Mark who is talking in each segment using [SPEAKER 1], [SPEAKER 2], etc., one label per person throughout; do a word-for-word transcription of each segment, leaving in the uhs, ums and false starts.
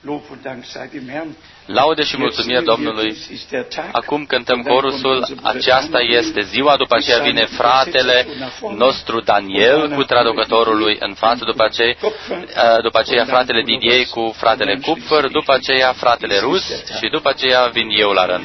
[SPEAKER 1] Laude și mulțumiri Domnului. Acum cântăm corusul, aceasta este ziua, după aceea vine fratele nostru Daniel cu traducătorul lui în față, după aceea, după aceea fratele Didier cu fratele Kupfer, după aceea fratele Rus și după aceea vin eu la rând.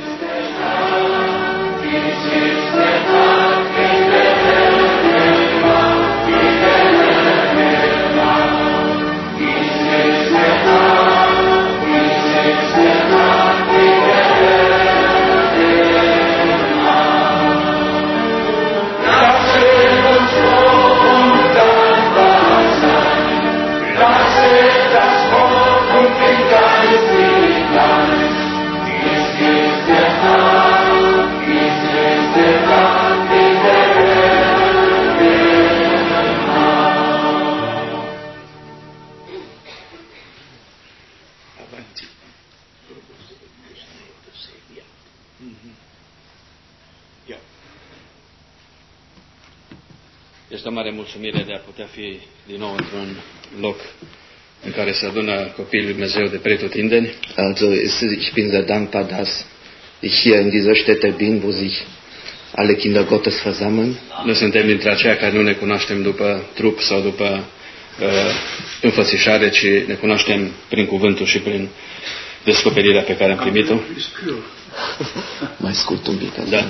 [SPEAKER 2] Este o mare mulțumire de a putea fi din nou într-un loc în care se adună copiii lui Dumnezeu de pretutindeni.
[SPEAKER 3] Also ich bin sehr dankbar, dass ich hier in dieser Stätte bin, wo sich alle Kinder Gottes versammeln.
[SPEAKER 2] Nu suntem dintre aceia care nu ne cunoaștem după trup sau după uh, înfățișare, ci ne cunoaștem prin cuvântul și prin descoperirea pe care am primit-o.
[SPEAKER 3] Mai scurt un pic. Da.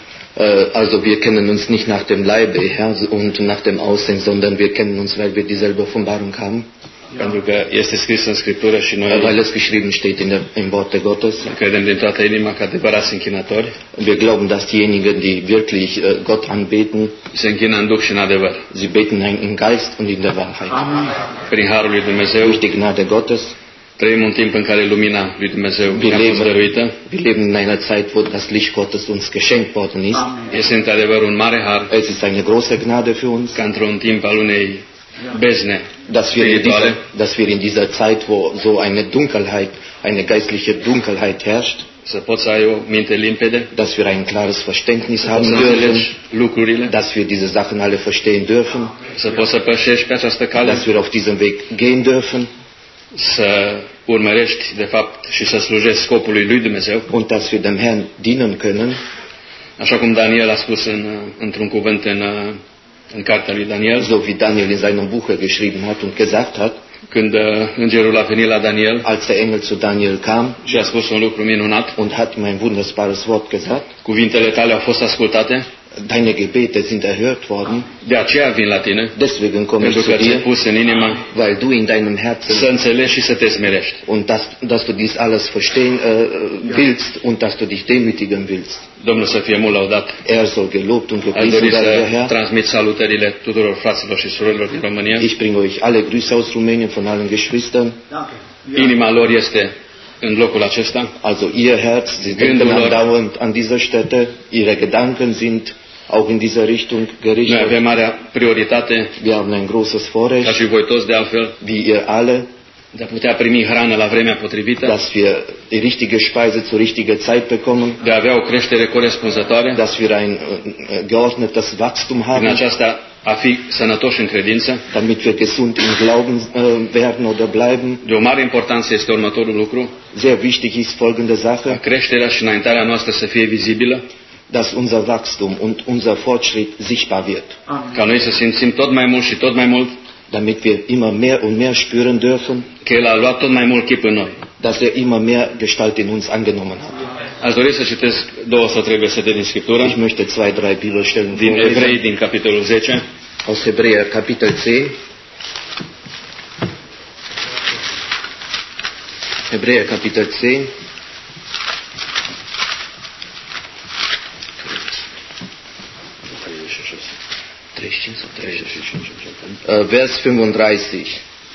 [SPEAKER 3] Also wir kennen uns nicht nach dem Leibe her und nach dem Aussehen, sondern wir kennen uns, weil wir dieselbe Offenbarung haben.
[SPEAKER 2] Pentru că este scris în Scriptură și noi,
[SPEAKER 3] weil es geschrieben steht in der, im Worte Gottes.
[SPEAKER 2] Credem din toată inima că adevărați închinători.
[SPEAKER 3] Wir glauben, dass diejenigen, die wirklich uh, Gott anbeten,
[SPEAKER 2] se închină în duh și în adevăr.
[SPEAKER 3] Sie beten in Geist und in der Wahrheit.
[SPEAKER 2] Amen. Prin harul lui Dumnezeu,
[SPEAKER 3] durch die Gnade Gottes.
[SPEAKER 2] Trăim un timp în care lumina lui Dumnezeu ne-a fost dăruită.
[SPEAKER 3] Wir leben in einer Zeit, wo das Licht Gottes uns geschenkt worden ist.
[SPEAKER 2] Este într-adevăr un mare har.
[SPEAKER 3] Es ist eine große Gnade für uns.
[SPEAKER 2] Ca într-un timp al unei bezne
[SPEAKER 3] dass wir, in dieser, dass wir in dieser Zeit, wo so eine Dunkelheit, eine geistliche Dunkelheit herrscht,
[SPEAKER 2] să poți să ai o minte limpede,
[SPEAKER 3] dass wir ein klares Verständnis haben dürfen,
[SPEAKER 2] lucrurile,
[SPEAKER 3] dass wir diese Sachen alle verstehen dürfen,
[SPEAKER 2] să poți să pășești pe această cale,
[SPEAKER 3] dass wir auf diesem Weg gehen dürfen,
[SPEAKER 2] să urmărești de fapt și să slujești scopului lui Dumnezeu,
[SPEAKER 3] und dass wir dem Herrn dienen können,
[SPEAKER 2] așa cum Daniel a spus în, într-un cuvânt în, în cartea lui Daniel,
[SPEAKER 3] so wie Daniel in seinem Buch geschrieben hat und gesagt hat,
[SPEAKER 2] când uh, îngerul a venit la Daniel,
[SPEAKER 3] als der Engel zu Daniel kam,
[SPEAKER 2] și a spus un lucru minunat,
[SPEAKER 3] und hat ihm ein wunderbares Wort gesagt,
[SPEAKER 2] cuvintele tale au fost ascultate,
[SPEAKER 3] deine Gebete sind erhört worden,
[SPEAKER 2] de aceea vin la tine,
[SPEAKER 3] deswegen komme ich zu dir,
[SPEAKER 2] pus în inimă,
[SPEAKER 3] weil du in deinem Herzen
[SPEAKER 2] să înțelegi și să te smerești,
[SPEAKER 3] und dass, dass du dies alles verstehen uh, willst und dass du dich demütigen willst.
[SPEAKER 2] Domnul să fie mult laudat.
[SPEAKER 3] Er soll gelobt und gepriesen werden, der Herr.
[SPEAKER 2] Transmit salutările tuturor fraților și surorilor din România.
[SPEAKER 3] Ich bringe euch alle Grüße aus Rumänien von allen Geschwistern.
[SPEAKER 2] Inima lor este în locul acesta.
[SPEAKER 3] Also ihr Herz, sie denken andauernd an dieser Stätte, ihre Gedanken sind auch in dieser Richtung gerichtet.
[SPEAKER 2] Noi avem marea prioritate,
[SPEAKER 3] wir haben ein großes Vorrecht,
[SPEAKER 2] ca și voi toți de altfel,
[SPEAKER 3] wie ihr alle,
[SPEAKER 2] de a putea primi hrană la vremea potrivită,
[SPEAKER 3] dass wir die richtige Speise zur richtigen Zeit bekommen,
[SPEAKER 2] de a avea o creștere corespunzătoare,
[SPEAKER 3] dass wir ein uh, geordnetes Wachstum haben,
[SPEAKER 2] în aceasta a fi sănătoși în credință,
[SPEAKER 3] damit wir gesund im Glauben uh, werden oder bleiben.
[SPEAKER 2] De o mare importanță este următorul lucru,
[SPEAKER 3] sehr wichtig ist folgende Sache,
[SPEAKER 2] ca creșterea și înaintarea noastră să fie vizibilă,
[SPEAKER 3] dass unser Wachstum und unser Fortschritt sichtbar wird.
[SPEAKER 2] Ca noi să simțim tot mai mult și tot mai mult,
[SPEAKER 3] damit wir immer mehr und mehr spüren dürfen,
[SPEAKER 2] că El a luat tot mai mult chip în noi,
[SPEAKER 3] dass er immer mehr Gestalt in uns angenommen hat.
[SPEAKER 2] Aș dori să citesc două sau trei versete din Scriptură.
[SPEAKER 3] Ich möchte zwei, drei Bibelstellen
[SPEAKER 2] din Evrei, din capitolul zece.
[SPEAKER 3] Aus Hebräer, Kapitel zehn. Hebräer, Kapitel zehn. Uh, Vers fünfunddreißig.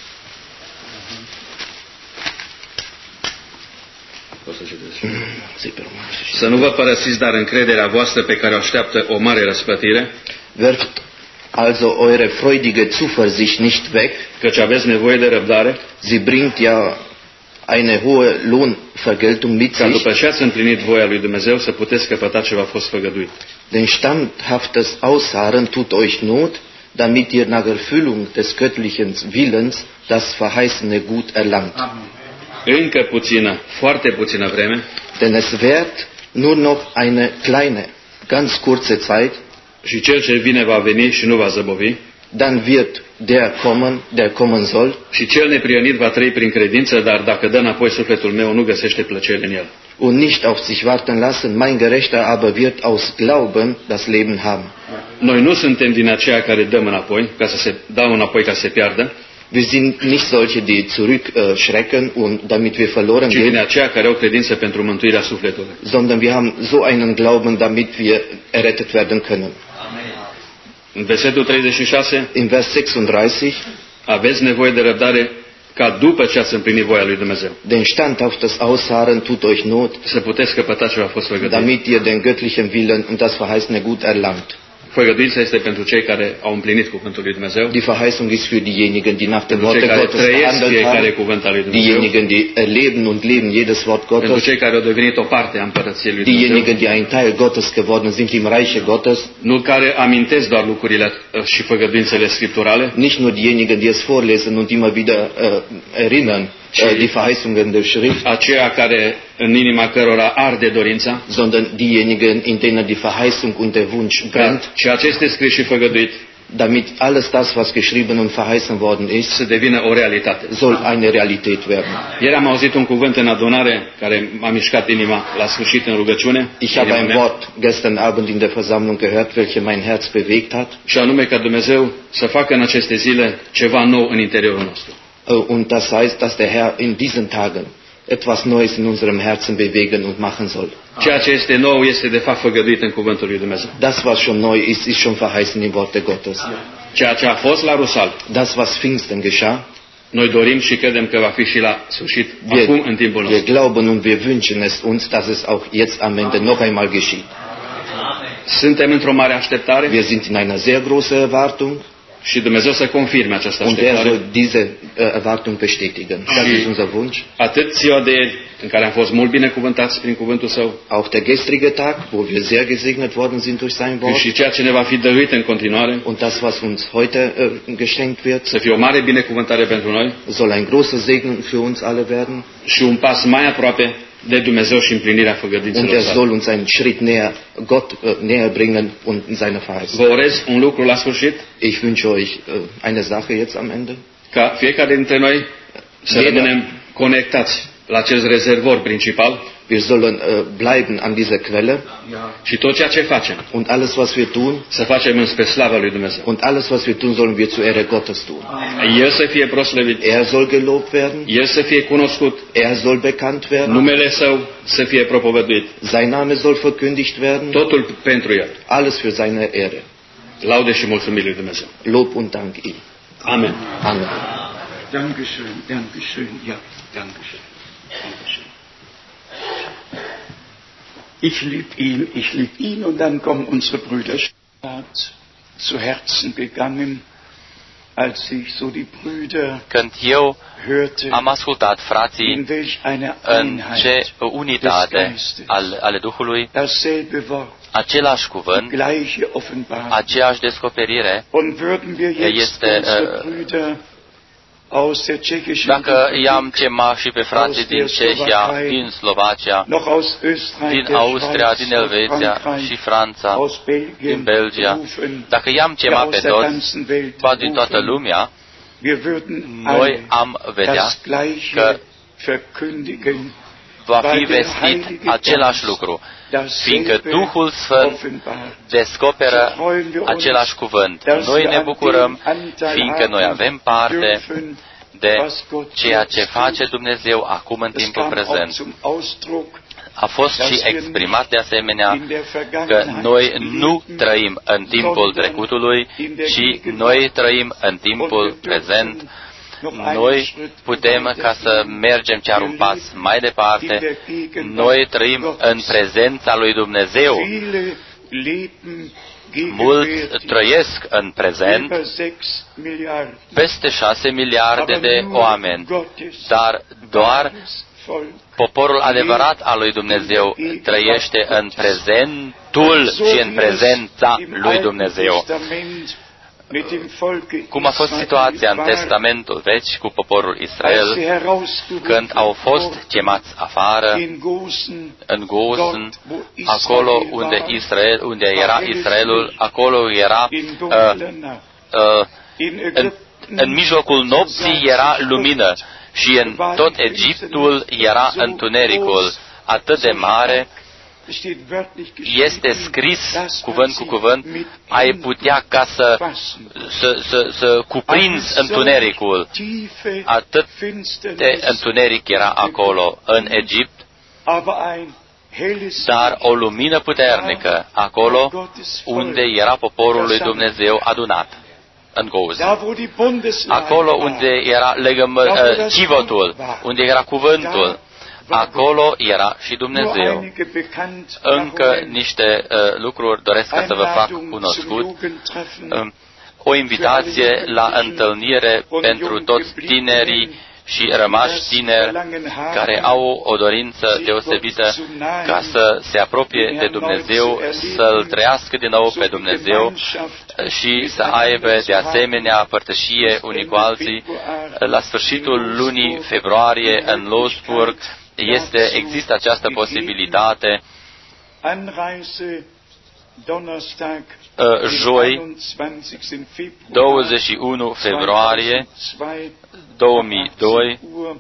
[SPEAKER 2] Să nu vă părăsiți, dar încrederea voastră pe care o așteaptă o mare răsplătire.
[SPEAKER 3] Werft also eure freudige Zuversicht nicht weg,
[SPEAKER 2] căci aveți nevoie de răbdare.
[SPEAKER 3] Sie bringt ja eine hohe Lohnvergeltung mit sich.
[SPEAKER 2] Ca după ce ați împlinit voia lui Dumnezeu să puteți căpăta ce v-a fost făgăduit.
[SPEAKER 3] Denn standhaftes Ausharren tut euch Not, damit ihr nach Erfüllung des göttlichen Willens das verheißene Gut erlangt.
[SPEAKER 2] încă puțină, foarte puțină vreme,
[SPEAKER 3] denn es wird nur noch eine kleine, ganz kurze Zeit,
[SPEAKER 2] și cel ce vine va veni și nu va zăbovi,
[SPEAKER 3] dann wird der kommen, der kommen soll,
[SPEAKER 2] și cel neprihănit va trăi prin credință, dar dacă dă înapoi sufletul meu, nu găsește plăcere în el.
[SPEAKER 3] Und nicht auf sich warten lassen, mein Gerechter aber wird aus Glauben das Leben haben.
[SPEAKER 2] Noi nu suntem din aceia care dăm înapoi, ca să se dau înapoi ca să se piardă,
[SPEAKER 3] Wir sind nicht solche, die zurückschrecken und damit wir verloren
[SPEAKER 2] ci din
[SPEAKER 3] gehen,
[SPEAKER 2] aceia care au credință pentru mântuirea sufletului.
[SPEAKER 3] sondern wir haben so einen Glauben, damit wir errettet werden können.
[SPEAKER 2] În versetul treizeci și șase,
[SPEAKER 3] In Vers sechsunddreißig,
[SPEAKER 2] aveți nevoie de răbdare ca după ce ați împlinit voia lui Dumnezeu,
[SPEAKER 3] denn standhaftes Ausharren tut euch Not,
[SPEAKER 2] să puteți căpăta ce v-a fost făgăduit.
[SPEAKER 3] damit ihr den göttlichen Willen und das Verheißene Gut erlangt.
[SPEAKER 2] Făgăduința este pentru cei care au împlinit cuvântul lui Dumnezeu,
[SPEAKER 3] Die Verheißung ist für diejenigen, die nach dem
[SPEAKER 2] pentru
[SPEAKER 3] Worte
[SPEAKER 2] cei care
[SPEAKER 3] Gottes
[SPEAKER 2] trăiesc
[SPEAKER 3] gehandelt
[SPEAKER 2] fiecare
[SPEAKER 3] haben,
[SPEAKER 2] cuvânt al lui Dumnezeu,
[SPEAKER 3] diejenigen, die erleben und leben jedes Wort
[SPEAKER 2] pentru
[SPEAKER 3] Gottes,
[SPEAKER 2] cei care au devenit o parte a împărăției lui Dumnezeu,
[SPEAKER 3] diejenigen, die ein Teil Gottes geworden sind im Reiche Gottes,
[SPEAKER 2] nu care amintesc doar lucrurile uh, și făgăduințele scripturale,
[SPEAKER 3] nicht nur diejenigen, die es vorlesen und immer wieder äh, erinnern, äh, die Verheißungen der Schrift,
[SPEAKER 2] aceia care în inima cărora arde dorința,
[SPEAKER 3] sondern diejenigen, in denen die Verheißung und der Wunsch
[SPEAKER 2] ca
[SPEAKER 3] brennt,
[SPEAKER 2] ceea ce este scris și făgăduit
[SPEAKER 3] damit alles das, was geschrieben und verheißen worden ist,
[SPEAKER 2] să devină o realitate.
[SPEAKER 3] soll eine Realität werden.
[SPEAKER 2] Ieri am auzit un cuvânt în adunare care m-a mișcat inima la sfârșit în rugăciune,
[SPEAKER 3] Ich habe ein Wort gestern Abend in der Versammlung gehört, welches mein Herz bewegt hat.
[SPEAKER 2] și anume ca Dumnezeu să facă în aceste zile ceva nou în interiorul nostru.
[SPEAKER 3] Und das heißt, dass der Herr in diesen Tagen etwas Neues in unserem Herzen bewegen und machen soll.
[SPEAKER 2] Ceea ce este nou este de fapt făgăduit în cuvântul lui Dumnezeu.
[SPEAKER 3] Das, was schon neu ist, ist schon verheißen im Worte Gottes.
[SPEAKER 2] Ceea ce a fost la Rusal,
[SPEAKER 3] Das, was Pfingsten geschah,
[SPEAKER 2] noi dorim și credem că va fi și la sfârșit,
[SPEAKER 3] wir,
[SPEAKER 2] acum în timpul
[SPEAKER 3] wir
[SPEAKER 2] nostru.
[SPEAKER 3] glauben und wir wünschen es uns, dass es auch jetzt am Ende noch einmal geschieht.
[SPEAKER 2] Suntem într-o mare așteptare
[SPEAKER 3] Wir sind in einer sehr großen Erwartung
[SPEAKER 2] și Dumnezeu să confirme această
[SPEAKER 3] und er
[SPEAKER 2] așteptare.
[SPEAKER 3] soll diese äh, Erwartung bestätigen. Das ist unser Wunsch.
[SPEAKER 2] Atât ziua de ieri, în care am fost mult binecuvântați prin cuvântul Său,
[SPEAKER 3] Auch der gestrige Tag, wo wir sehr gesegnet worden sind durch sein
[SPEAKER 2] cât
[SPEAKER 3] Wort,
[SPEAKER 2] și ceea ce ne va fi dăruit în continuare,
[SPEAKER 3] und das, was uns heute äh, geschenkt wird,
[SPEAKER 2] să fie o mare binecuvântare pentru noi
[SPEAKER 3] soll ein großer Segen für uns alle werden.
[SPEAKER 2] și un pas mai aproape de Dumnezeu și împlinirea
[SPEAKER 3] Und
[SPEAKER 2] făgăduințelor
[SPEAKER 3] er
[SPEAKER 2] Sale.
[SPEAKER 3] soll uns einen Schritt näher, Gott äh, näher bringen und in seine Verheißung.
[SPEAKER 2] Vă urez un lucru la sfârșit,
[SPEAKER 3] Ich wünsche euch äh, eine Sache jetzt am Ende.
[SPEAKER 2] ca fiecare dintre noi să
[SPEAKER 3] Jeder-
[SPEAKER 2] rămânem conectați la acest rezervor principal
[SPEAKER 3] Wir sollen äh, bleiben an dieser Quelle
[SPEAKER 2] și tot ceea ce facem,
[SPEAKER 3] und alles, was wir tun,
[SPEAKER 2] să facem înspre slava lui Dumnezeu.
[SPEAKER 3] und alles, was wir tun, sollen wir zur Ehre Gottes tun.
[SPEAKER 2] El să fie proslăvit,
[SPEAKER 3] Er soll gelobt werden,
[SPEAKER 2] El să fie cunoscut,
[SPEAKER 3] er soll bekannt werden,
[SPEAKER 2] numele Său să fie propovăduit,
[SPEAKER 3] sein Name soll verkündigt werden,
[SPEAKER 2] totul pentru El.
[SPEAKER 3] alles für seine Ehre.
[SPEAKER 2] Laude și mulțumiri lui Dumnezeu.
[SPEAKER 3] Lob und Dank ihm.
[SPEAKER 2] Amen.
[SPEAKER 3] Amen.
[SPEAKER 4] Dankeschön, Dankeschön, ja, Dankeschön, Dankeschön. Ich lieb ihn, ich lieb ihn, und dann kommen unsere Brüder zu Herzen gegangen, als ich so die Brüder
[SPEAKER 1] Când eu
[SPEAKER 4] hörte,
[SPEAKER 1] am ascultat frații
[SPEAKER 4] in welch eine
[SPEAKER 1] în ce
[SPEAKER 4] Einheit
[SPEAKER 1] unitate al, ale Duhului,
[SPEAKER 4] dasselbe Wort,
[SPEAKER 1] același cuvânt,
[SPEAKER 4] gleiche Offenbarung.
[SPEAKER 1] aceeași descoperire,
[SPEAKER 4] Und würden wir jetzt
[SPEAKER 1] este,
[SPEAKER 4] unsere
[SPEAKER 1] uh,
[SPEAKER 4] Brüder aus der tschechischen
[SPEAKER 1] dacă i-am
[SPEAKER 4] Republik,
[SPEAKER 1] chemat și pe frații din Cehia, din Slovacia,
[SPEAKER 4] noch aus Österreich,
[SPEAKER 1] din
[SPEAKER 4] der
[SPEAKER 1] Austria,
[SPEAKER 4] Schweiz,
[SPEAKER 1] din Elveția
[SPEAKER 4] Frankreich,
[SPEAKER 1] și Franța,
[SPEAKER 4] aus Belgien,
[SPEAKER 1] din Belgia,
[SPEAKER 4] rufen,
[SPEAKER 1] dacă i-am
[SPEAKER 4] ja,
[SPEAKER 1] chemat
[SPEAKER 4] aus
[SPEAKER 1] pe
[SPEAKER 4] der
[SPEAKER 1] toți,
[SPEAKER 4] ganzen Welt
[SPEAKER 1] poate din toată
[SPEAKER 4] rufen,
[SPEAKER 1] lumea,
[SPEAKER 4] wir würden
[SPEAKER 1] noi
[SPEAKER 4] alle
[SPEAKER 1] am vedea
[SPEAKER 4] das Gleiche
[SPEAKER 1] că
[SPEAKER 4] verkündigen,
[SPEAKER 1] va fi
[SPEAKER 4] weil der
[SPEAKER 1] vestit
[SPEAKER 4] Heilige
[SPEAKER 1] același
[SPEAKER 4] Geist
[SPEAKER 1] lucru,
[SPEAKER 4] dasselbe
[SPEAKER 1] fiindcă Duhul Sfânt
[SPEAKER 4] offenbart.
[SPEAKER 1] descoperă același cuvânt. Noi ne bucurăm, fiindcă noi avem parte de ceea ce face Dumnezeu acum în timpul prezent. A fost și exprimat de asemenea că noi nu trăim în timpul trecutului, ci noi trăim în timpul prezent. Noi putem ca să mergem chiar un pas mai departe. Noi trăim în prezența lui Dumnezeu. Mulți trăiesc în prezent, peste șase miliarde de oameni, dar doar poporul adevărat al lui Dumnezeu trăiește în prezentul și în prezența lui Dumnezeu. cum a fost situația în Testamentul Vechi cu poporul Israel, când au fost chemați afară în Gosen, acolo unde, Israel, unde era Israelul, acolo era uh, uh, în, în mijlocul nopții era lumină și în tot Egiptul era întunericul atât de mare. Este scris cuvânt cu cuvânt, ai putea ca să, să, să, să cuprinzi întunericul. Atât de întuneric era acolo în Egipt, dar o lumină puternică acolo unde era poporul lui Dumnezeu adunat. În Gozen. Acolo unde era legămă, uh, chivotul, unde era cuvântul, acolo era și Dumnezeu. Încă niște uh, lucruri doresc ca să vă fac cunoscut. Uh, o invitație la întâlnire pentru toți tinerii și rămași tineri care au o dorință deosebită ca să se apropie de Dumnezeu, să-L trăiască din nou pe Dumnezeu și să aibă de asemenea părtășie unii cu alții. La sfârșitul lunii februarie în Losburg este, există această posibilitate. Joi, douăzeci și unu februarie două mii doi,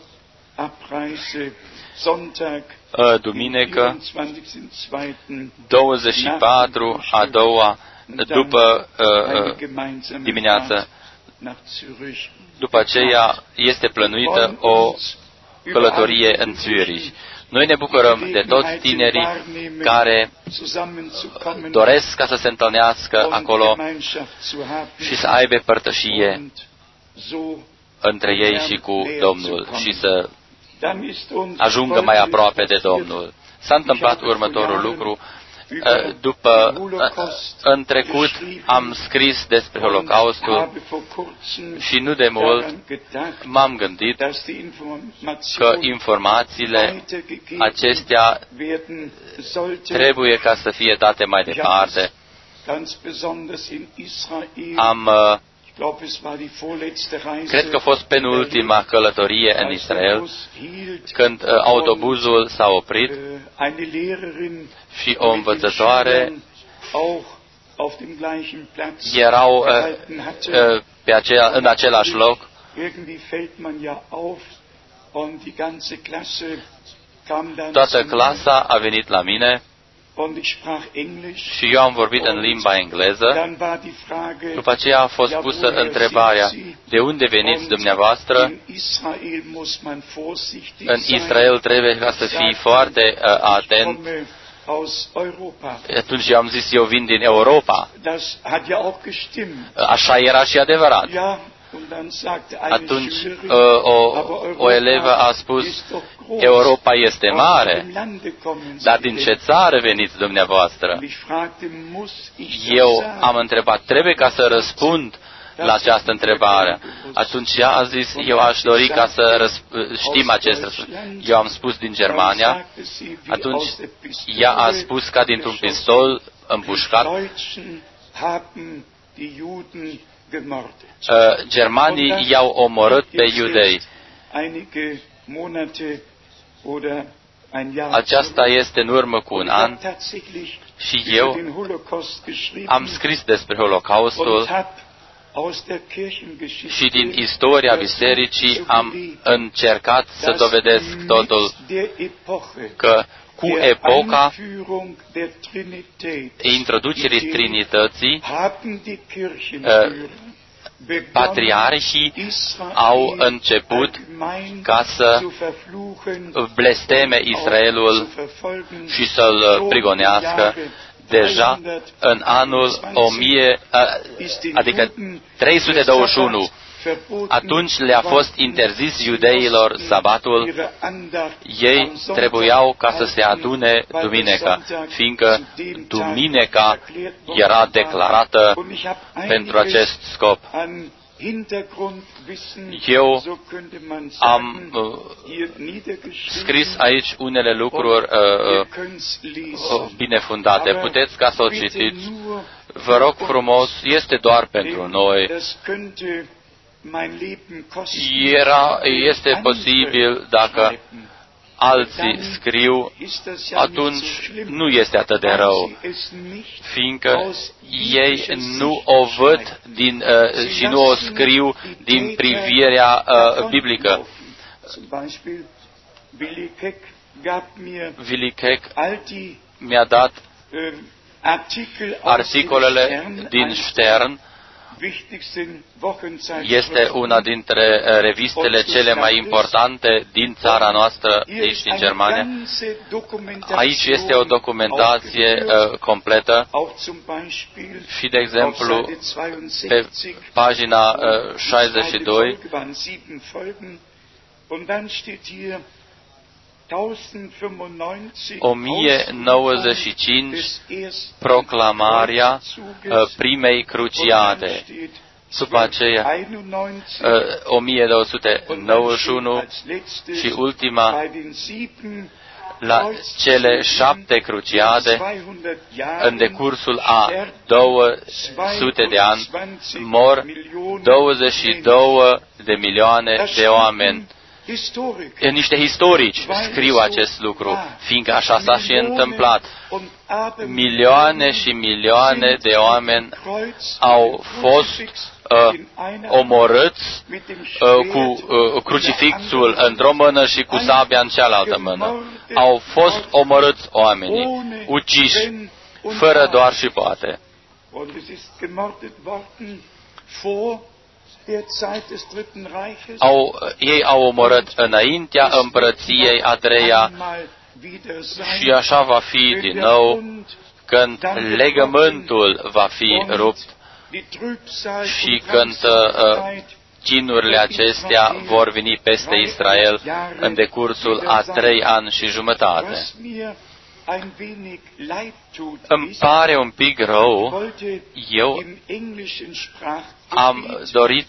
[SPEAKER 1] duminică, douăzeci și patru a doua, după dimineață. După aceea este plănuită o călătorie în Zürich. Noi ne bucurăm de toți tinerii care doresc ca să se întâlnească acolo și să aibă părtășie între ei și cu Domnul și să ajungă mai aproape de Domnul. S-a întâmplat următorul lucru. După, în trecut, am scris despre Holocaustul și nu de mult m-am gândit că informațiile acestea trebuie ca să fie date mai departe. Am, cred că a fost penultima călătorie în Israel, când autobuzul s-a oprit și o învățătoare erau uh, uh, pe acea, în același loc. Toată clasa a venit la mine și eu am vorbit în limba engleză. După aceea a fost pusă întrebarea, de unde veniți dumneavoastră? În Israel trebuie ca să fii foarte uh, atent. Atunci eu am zis, eu vin din Europa. Așa era și adevărat. Atunci o, o elevă a spus, Europa este mare, dar din ce țară veniți dumneavoastră? Eu am întrebat, trebuie ca să răspund la această întrebare. Atunci ea a zis, eu aș dori ca să răsp- știm acest răspuns. Eu am spus din Germania, atunci ea a spus ca dintr-un pistol împușcat. Uh, germanii i-au omorât pe iudei. Aceasta este în urmă cu un an și eu am scris despre Holocaustul și din istoria bisericii am încercat să dovedesc totul că cu epoca introducerii Trinității, patriarhii au început ca să blesteme Israelul și să-l prigonească. Deja în anul o mie, adică trei sute douăzeci și unu, atunci le-a fost interzis iudeilor sabatul, ei trebuiau ca să se adune duminica, fiindcă duminica era declarată pentru acest scop. Eu am uh, scris aici unele lucruri uh, uh, bine fundate. Puteți ca să o citiți vă rog frumos, este doar pentru noi. Era, este posibil dacă alții scriu, atunci nu este atât de rău, fiindcă ei nu o văd din, uh, și nu o scriu din privirea uh, biblică. Willy Keck mi-a dat articolele din Stern. Este una dintre revistele cele mai importante din țara noastră, deci din Germania. Aici este o documentație uh, completă și, de exemplu, pe pagina uh, șaizeci și doi, o mie nouăzeci și cinci, proclamarea uh, primei cruciade. După aceea, uh, o mie două sute nouăzeci și unu și ultima, la cele șapte cruciade, în decursul a două sute de ani, mor douăzeci și două de milioane de oameni. Niște istorici scriu acest lucru, fiindcă așa s-a și întâmplat. Milioane și milioane de oameni au fost uh, omorâți uh, cu uh, crucifixul într-o mână și cu sabia în cealaltă mână. Au fost omorâți oamenii, uciși, fără doar și poate. Au, ei au omorât înaintea împărăției a treia și așa va fi din nou când legământul va fi rupt și când uh, chinurile acestea vor veni peste Israel în decursul a trei ani și jumătate. Îmi pare un pic rău, eu am dorit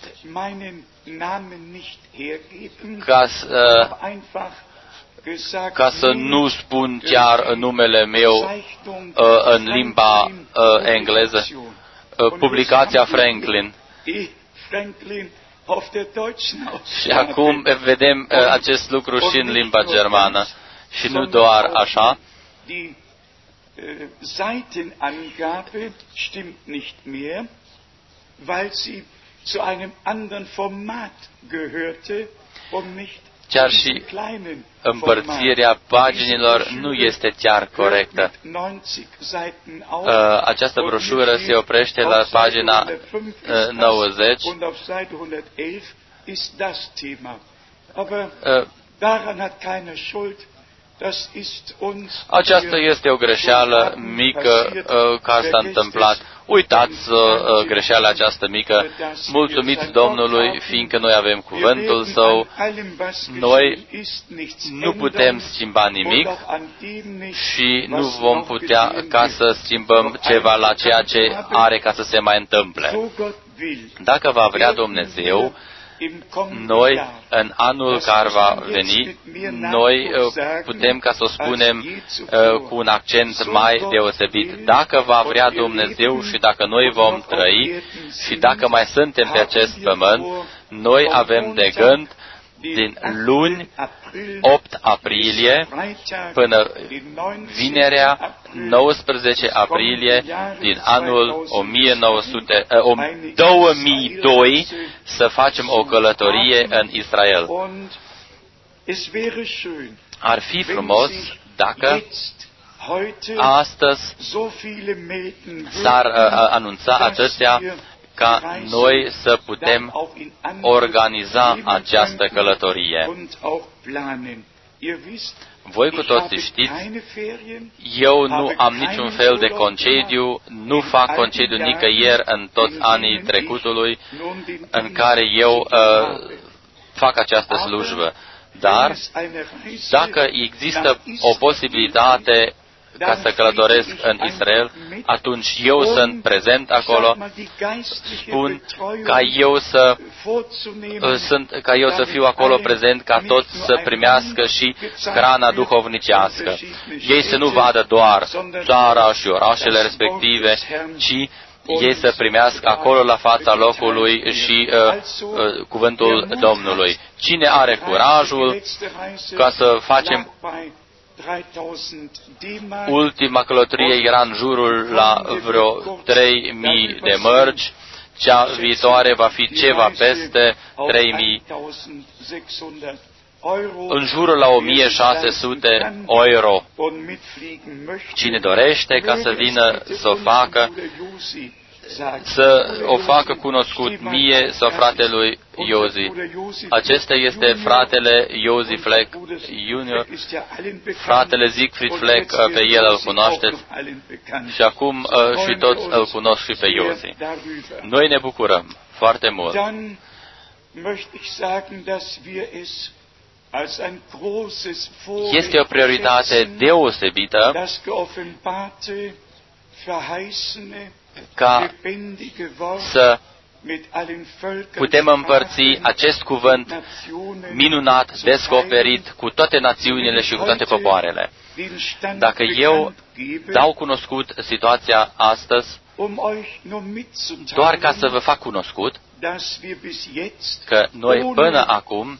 [SPEAKER 1] ca să, ca să nu spun chiar numele meu uh, în limba uh, engleză, uh, publicația Franklin. Și acum vedem uh, acest lucru și în limba germană. Și nu doar așa. Die äh, Seitenangabe stimmt nicht mehr, weil sie zu einem anderen Format gehörte und nicht chiar și împărțirea paginilor nu este chiar corectă. Uh, această broșură se oprește la pagina uh, nouăzeci. Uh, Aceasta este o greșeală mică uh, care s-a întâmplat. Uitați uh, greșeala această mică, mulțumiți Domnului, fiindcă noi avem cuvântul Său, noi nu putem schimba nimic și nu vom putea ca să schimbăm ceva la ceea ce are ca să se mai întâmple. Dacă va vrea Dumnezeu, noi, în anul care va veni, noi putem ca să o spunem cu un accent mai deosebit. Dacă va vrea Dumnezeu și dacă noi vom trăi și dacă mai suntem pe acest pământ, noi avem de gând din luni, opt aprilie, până vinerea, nouăsprezece aprilie, din anul două mii doi, să facem o călătorie în Israel. Ar fi frumos dacă astăzi s-ar uh, anunța atâția ca noi să putem organiza această călătorie. Voi cu toții știți, eu nu am niciun fel de concediu, nu fac concediu nicăieri în toți anii trecutului în care eu uh, fac această slujbă. Dar, dacă există o posibilitate ca să călătoresc în Israel, atunci eu sunt prezent acolo, spun ca eu să, sunt, ca eu să fiu acolo prezent, ca toți să primească și hrana duhovnicească. Ei să nu vadă doar țara și orașele respective, ci ei să primească acolo la fața locului și uh, uh, cuvântul Domnului. Cine are curajul ca să facem ultima călătorie era în jurul la vreo trei mii de mărci, cea viitoare va fi ceva peste trei mii, în jurul la o mie șase sute euro. Cine dorește ca să vină să o facă, să o facă cunoscut mie sau fratelui Iozi. Acesta este fratele Iozi Fleck Junior, fratele Siegfried Fleck, pe el îl cunoașteți și acum și toți îl cunosc și pe Iozi. Noi ne bucurăm foarte mult. Este o prioritate deosebită ca să putem împărți acest cuvânt minunat, descoperit cu toate națiunile și cu toate popoarele. Dacă eu dau cunoscut situația astăzi, doar ca să vă fac cunoscut că noi până acum,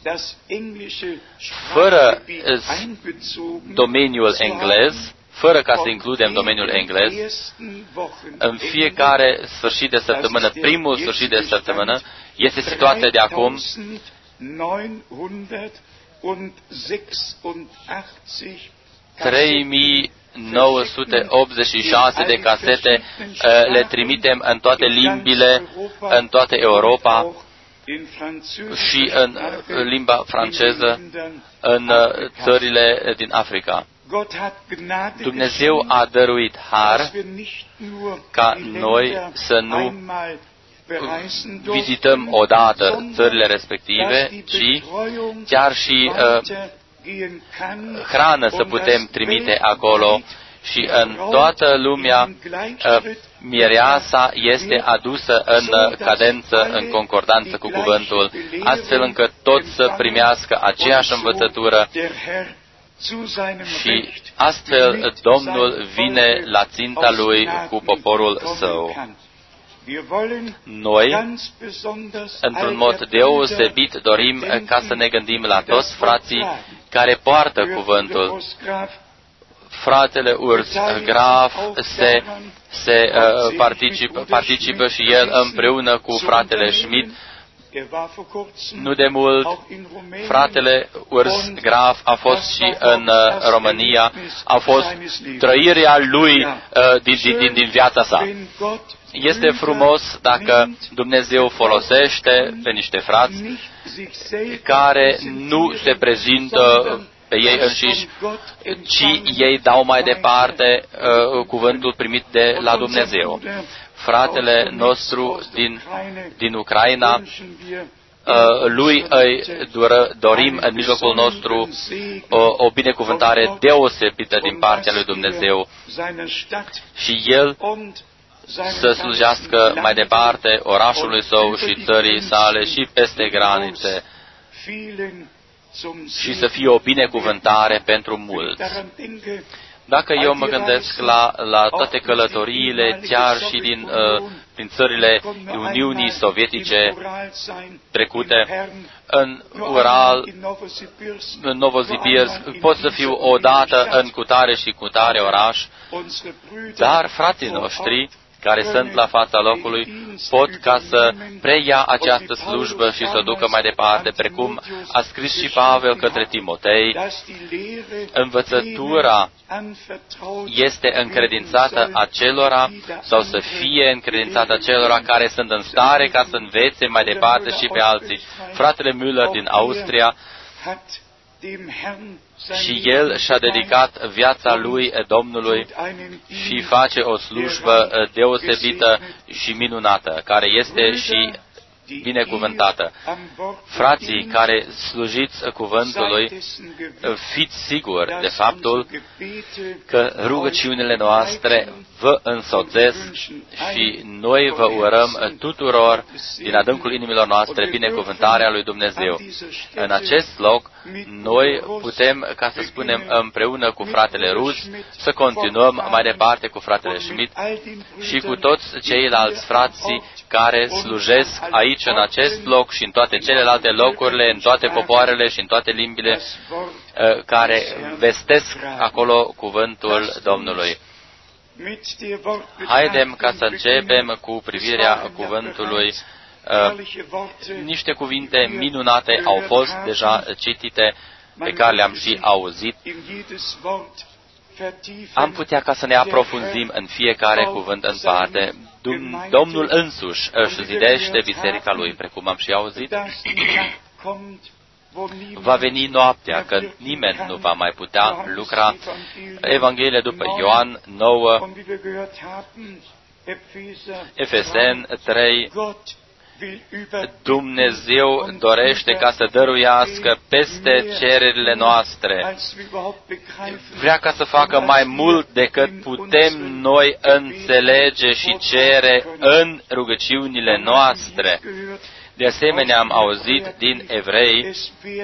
[SPEAKER 1] fără domeniul englez, fără ca să includem domeniul englez, în fiecare sfârșit de săptămână, primul sfârșit de săptămână, este situația de acum trei mii nouă sute optzeci și șase de casete, le trimitem în toate limbile, în toată Europa și în limba franceză, în țările din Africa. Dumnezeu a dăruit har ca noi să nu vizităm odată țările respective, ci chiar și uh, hrană să putem trimite acolo și în toată lumea uh, mireasa este adusă în cadență, în concordanță cu cuvântul, astfel încât toți să primească aceeași învățătură și astfel Domnul vine la ținta Lui cu poporul Său. Noi, într-un mod deosebit, dorim ca să ne gândim la toți frații care poartă cuvântul. Fratele Urs Graf se, se uh, participă, participă și el împreună cu fratele Schmidt. Nu de mult, fratele Urs Graf a fost și în uh, România, a fost trăirea lui uh, din, din, din viața sa. Este frumos dacă Dumnezeu folosește pe niște frați care nu se prezintă pe ei înșiși, ci ei dau mai departe uh, cuvântul primit de la Dumnezeu. Fratele nostru din, din Ucraina, uh, lui îi dură, dorim în mijlocul nostru o, o binecuvântare deosebită din partea lui Dumnezeu și el să slujească mai departe orașului său și țării sale și peste granițe și să fie o binecuvântare pentru mulți. Dacă eu mă gândesc la, la toate călătoriile, chiar și din, uh, din țările Uniunii Sovietice trecute, în Ural, în Novosibirsk, pot să fiu odată în cutare și cutare oraș, dar frații noștri care sunt la fața locului, pot ca să preia această slujbă și să o ducă mai departe, precum a scris și Pavel către Timotei. Învățătura este încredințată acelora sau să fie încredințată acelora care sunt în stare ca să învețe mai departe și pe alții. Fratele Müller din Austria, și el și-a dedicat viața lui Domnului și face o slujbă deosebită și minunată, care este și binecuvântată. Frații care slujiți cuvântului, fiți siguri de faptul că rugăciunile noastre vă însoțesc și noi vă urăm tuturor din adâncul inimilor noastre binecuvântarea lui Dumnezeu. În acest loc Noi putem, ca să spunem, împreună cu fratele Rus, să continuăm mai departe cu fratele Schmidt și cu toți ceilalți frații care slujesc aici, în acest loc și în toate celelalte locurile, în toate popoarele și în toate limbile care vestesc acolo cuvântul Domnului. Haidem ca să începem cu privirea cuvântului. Niște cuvinte minunate au fost deja citite, pe care le-am și auzit. Am putea ca să ne aprofunzim în fiecare cuvânt în parte. Domnul însuși își zidește biserica lui, precum am și auzit. Va veni noaptea, când nimeni nu va mai putea lucra. Evanghelia după Ioan nouă, Efeseni trei, Dumnezeu dorește ca să dăruiască peste cererile noastre. Vrea ca să facă mai mult decât putem noi înțelege și cere în rugăciunile noastre. De asemenea, am auzit din Evrei,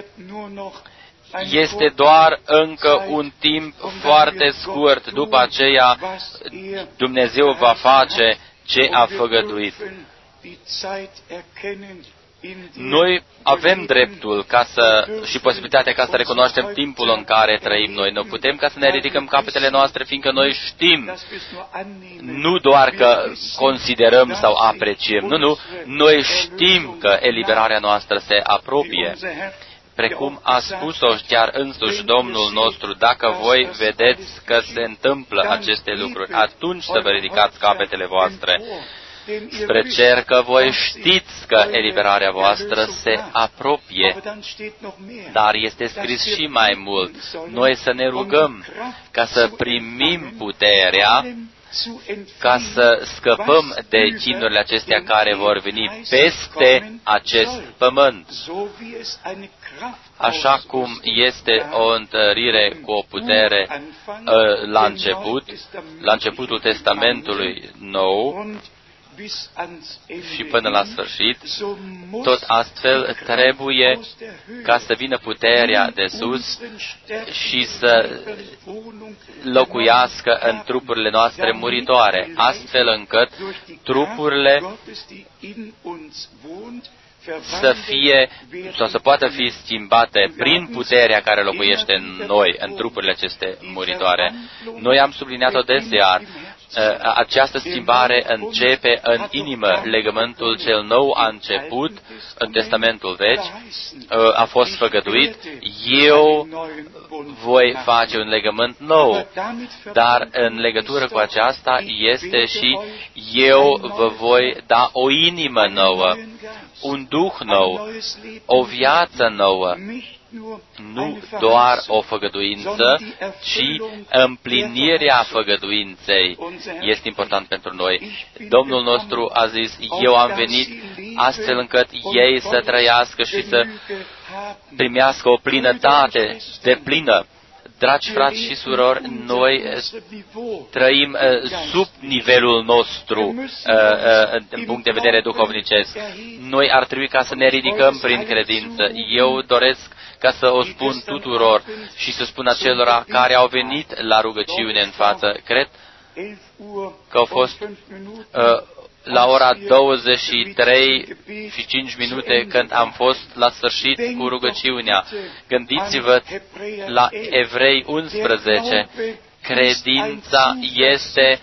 [SPEAKER 1] este doar încă un timp foarte scurt. După aceea, Dumnezeu va face ce a făgăduit. Noi avem dreptul ca să, și posibilitatea ca să recunoaștem timpul în care trăim noi. Nu putem ca să ne ridicăm capetele noastre, fiindcă noi știm, nu doar că considerăm sau apreciem, nu, nu, noi știm că eliberarea noastră se apropie. Precum a spus-o chiar însuși Domnul nostru, dacă voi vedeți că se întâmplă aceste lucruri, atunci să vă ridicați capetele voastre spre cer, că voi știți că eliberarea voastră se apropie. Dar este scris și mai mult, noi să ne rugăm ca să primim puterea, ca să scăpăm de chinurile acestea care vor veni peste acest pământ. Așa cum este o întărire cu o putere la început, la începutul Testamentului Nou, și până la sfârșit, tot astfel trebuie ca să vină puterea de sus și să locuiască în trupurile noastre muritoare, astfel încât trupurile să fie sau să poată fi schimbate prin puterea care locuiește în noi, în trupurile aceste muritoare. Noi am subliniat-o deseori. Această schimbare începe în inimă. Legământul cel nou a început în Testamentul Vechi, a fost făgăduit. Eu voi face un legământ nou, dar în legătură cu aceasta este și eu vă voi da o inimă nouă, un duh nou, o viață nouă. Nu doar o făgăduință, ci împlinirea făgăduinței este important pentru noi. Domnul nostru a zis, eu am venit astfel încât ei să trăiască și să primească o plinătate de plină. Dragi frați și surori, noi trăim uh, sub nivelul nostru uh, uh, în punct de vedere duhovnicesc. Noi ar trebui ca să ne ridicăm prin credință. Eu doresc ca să o spun tuturor și să spun acelora care au venit la rugăciune în față. Cred că au fost uh, la ora douăzeci și trei și cinci minute când am fost la sfârșit cu rugăciunea. Gândiți-vă la Evrei unsprezece. Credința este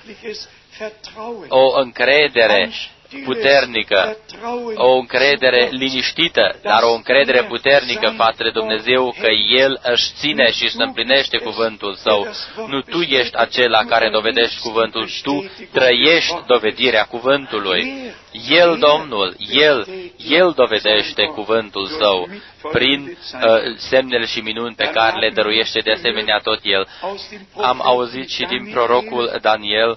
[SPEAKER 1] o încredere puternică, o încredere liniștită, dar o încredere puternică față de Dumnezeu că El își ține și își împlinește cuvântul Său. Nu tu ești acela care dovedești cuvântul, tu trăiești dovedirea cuvântului. El, Domnul, El, El dovedește cuvântul Său prin uh, semnele și minuni pe care le dăruiește de asemenea tot El. Am auzit și din prorocul Daniel,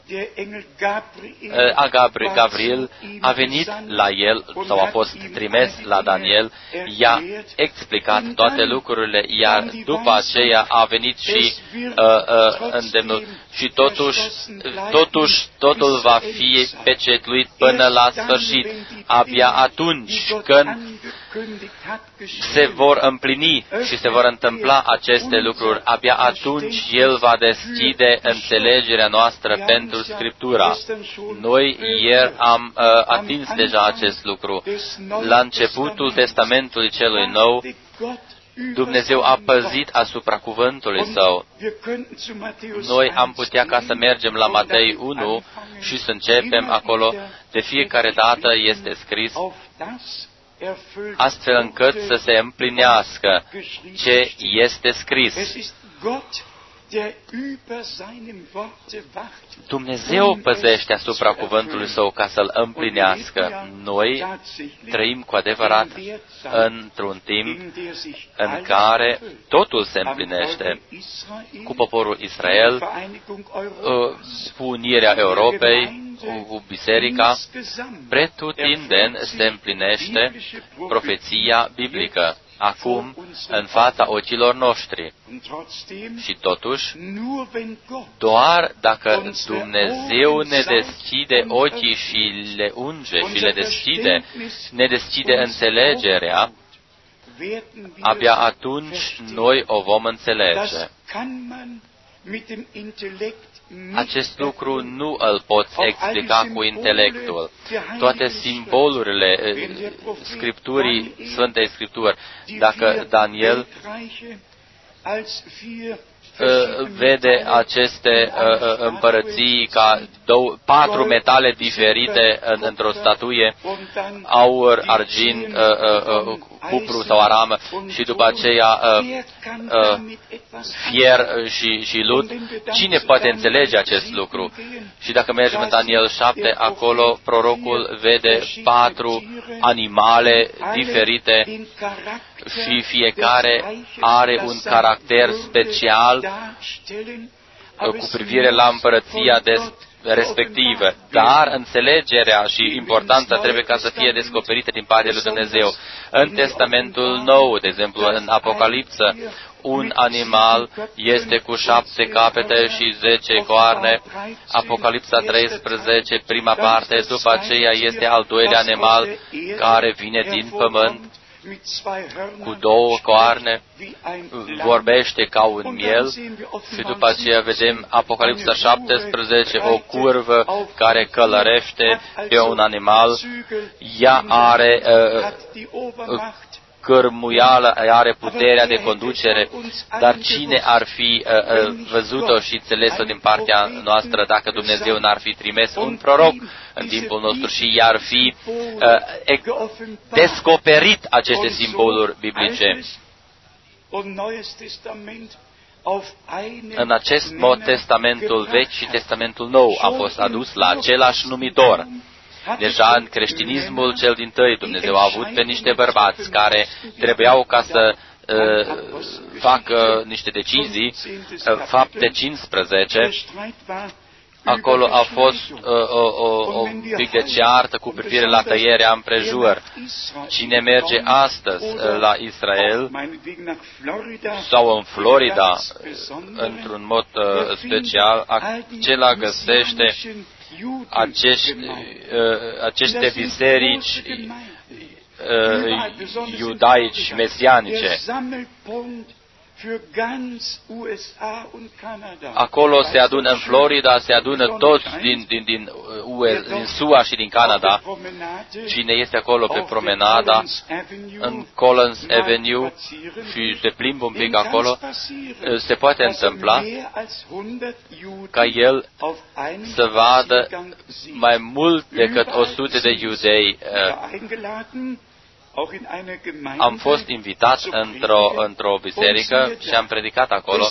[SPEAKER 1] uh, a Gabri, Gabriel a venit la el sau a fost trimis la Daniel, i-a explicat toate lucrurile, iar după aceea a venit și uh, uh, îndemnul. Și totuși, totuși, totul va fi pecetluit până la sfârșit. Abia atunci când se vor împlini și se vor întâmpla aceste lucruri, abia atunci El va deschide înțelegerea noastră pentru Scriptura. Noi ieri am uh, atins deja acest lucru. La începutul Testamentului celui nou, Dumnezeu a păzit asupra cuvântului Său. Noi am putea ca să mergem la Matei unu și să începem acolo. De fiecare dată este scris astfel încât să se împlinească ce este scris. Dumnezeu păzește asupra cuvântului Său ca să-l împlinească. Noi trăim cu adevărat într-un timp în care totul se împlinește. Cu poporul Israel, cu unirea Europei, cu biserica, pretutindeni se împlinește profeția biblică, acum în fața ochilor noștri. Și totuși, doar dacă Dumnezeu ne deschide ochii și le unge și le deschide, ne deschide înțelegerea, abia atunci noi o vom înțelege. Acest lucru nu îl poți explica cu intelectul. Toate simbolurile Scripturii, Sfântei Scripturi, dacă Daniel vede aceste împărății ca două, patru metale diferite într-o statuie, aur, argint, cupru sau aramă și după aceea fier și, și lut. Cine poate înțelege acest lucru? Și dacă mergem în Daniel șapte, acolo prorocul vede patru animale diferite și fiecare are un caracter special cu privire la împărăția de respectivă. Dar înțelegerea și importanța trebuie ca să fie descoperite din partea lui Dumnezeu. În Testamentul Nou, de exemplu, în Apocalipsă, un animal este cu șapte capete și zece coarne. Apocalipsa treisprezece, prima parte, după aceea este al doilea animal care vine din pământ cu două coarne, vorbește ca un miel și după aceea vedem Apocalipsa șaptesprezece, o curvă care călărește pe un animal. Ea are uh, cărmuială, are puterea de conducere, dar cine ar fi uh, uh, văzut-o și înțeles-o din partea noastră dacă Dumnezeu n-ar fi trimis un proroc în timpul nostru și i-ar fi uh, descoperit aceste simboluri biblice? În acest mod, Testamentul Vechi și Testamentul Nou a fost adus la același numitor. Deja în creștinismul cel dintâi, Dumnezeu a avut pe niște bărbați care trebuiau ca să uh, facă niște decizii. Uh, Fapte cincisprezece, acolo a fost uh, o, o, o pic de ceartă cu privire la tăierea împrejur. Cine merge astăzi uh, la Israel sau în Florida, într-un mod uh, special, acela găsește Acești, uh, aceste biserici uh, iudaici mesianice. Acolo se adună, în Florida, se adună toți din, din, din, U S, din S U A și din Canada. Cine este acolo pe promenada, în Collins Avenue, și se plimbă un pic acolo, se poate întâmpla ca el să vadă mai mult decât o sută de iudei. Am fost invitat într-o, într-o biserică și am predicat acolo.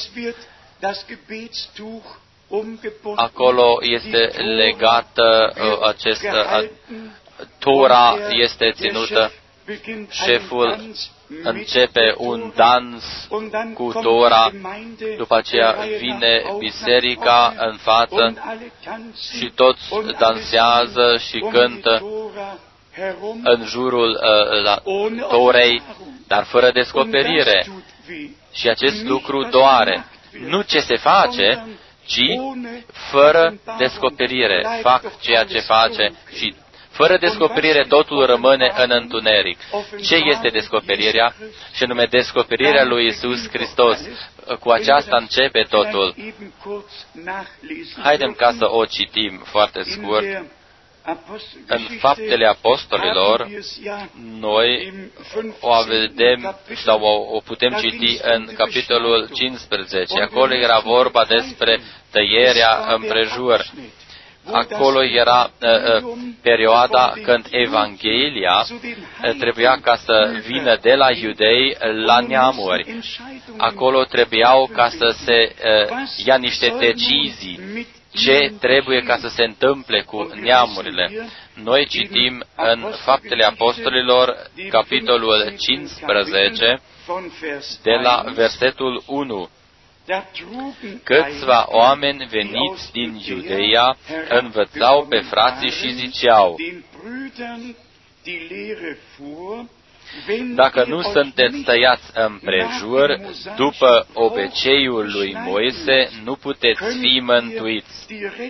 [SPEAKER 1] Acolo este legată uh, această uh, Tora este ținută. Șeful începe un dans cu Tora, după aceea vine biserica în față și toți dansează și cântă în jurul uh, la Torei, dar fără descoperire. Și acest lucru doare. Nu ce se face, ci fără descoperire. Fac ceea ce face și Fără descoperire totul rămâne în întuneric. Ce este descoperirea? Și anume descoperirea lui Iisus Hristos. Cu aceasta începe totul. Haidem ca să o citim foarte scurt. În Faptele Apostolilor, noi o vedem sau o, o putem citi în capitolul cincisprezece. Acolo era vorba despre tăierea împrejur. Acolo era uh, uh, perioada când Evanghelia uh, trebuia ca să vină de la iudei la neamuri. Acolo trebuiau ca să se uh, ia niște decizii. Ce trebuie ca să se întâmple cu neamurile? Noi citim în Faptele Apostolilor, capitolul cincisprezece, de la versetul unu. Câțiva oameni veniți din Iudeia învățau pe frații și ziceau: dacă nu sunteți tăiați împrejur, după obiceiul lui Moise, nu puteți fi mântuiți.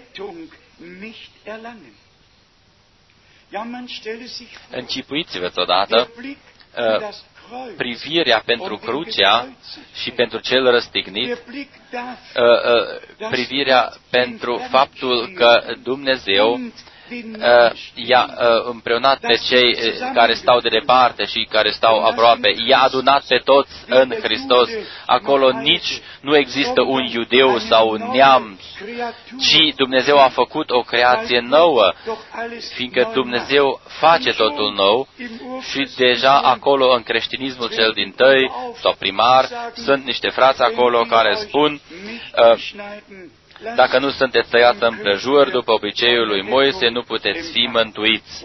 [SPEAKER 1] Închipuiți-vă odată uh, privirea pentru crucea și pentru cel răstignit, uh, uh, privirea pentru faptul că Dumnezeu Uh, i-a uh, împreunat pe cei care stau de departe și care stau aproape, i-a adunat pe toți în Hristos. Acolo nici nu există un iudeu sau un neam, ci Dumnezeu a făcut o creație nouă, fiindcă Dumnezeu face totul nou și deja acolo în creștinismul cel dintâi sau primar sunt niște frați acolo care spun uh, dacă nu sunteți tăiați împrejur după obiceiul lui Moise, nu puteți fi mântuiți.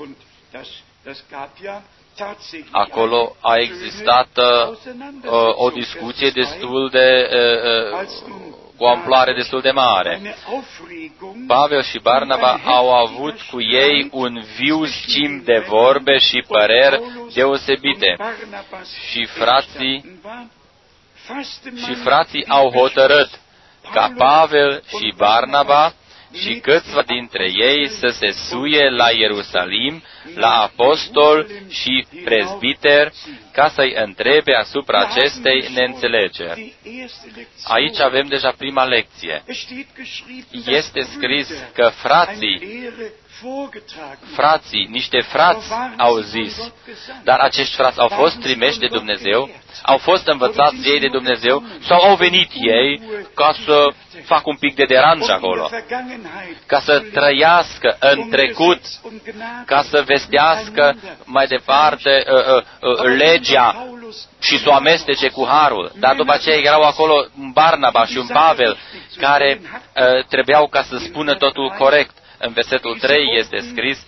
[SPEAKER 1] Acolo a existat uh, o discuție destul de, uh, cu o amploare destul de mare. Pavel și Barnaba au avut cu ei un viu schimb de vorbe și păreri deosebite. Și frații, și frații au hotărât ca Pavel și Barnaba și câțiva dintre ei să se suie la Ierusalim, la apostol și prezbiter, ca să-i întrebe asupra acestei neînțelegeri. Aici avem deja prima lecție. Este scris că frații, frații, niște frați au zis, dar acești frați au fost trimeși de Dumnezeu, au fost învățați ei de Dumnezeu sau au venit ei ca să facă un pic de deranj acolo, ca să trăiască în trecut, ca să vestească mai departe uh, uh, uh, legea și să o amestece cu harul. Dar după aceea erau acolo un Barnaba și un Pavel care uh, trebuiau ca să spună totul corect. În versetul trei este scris: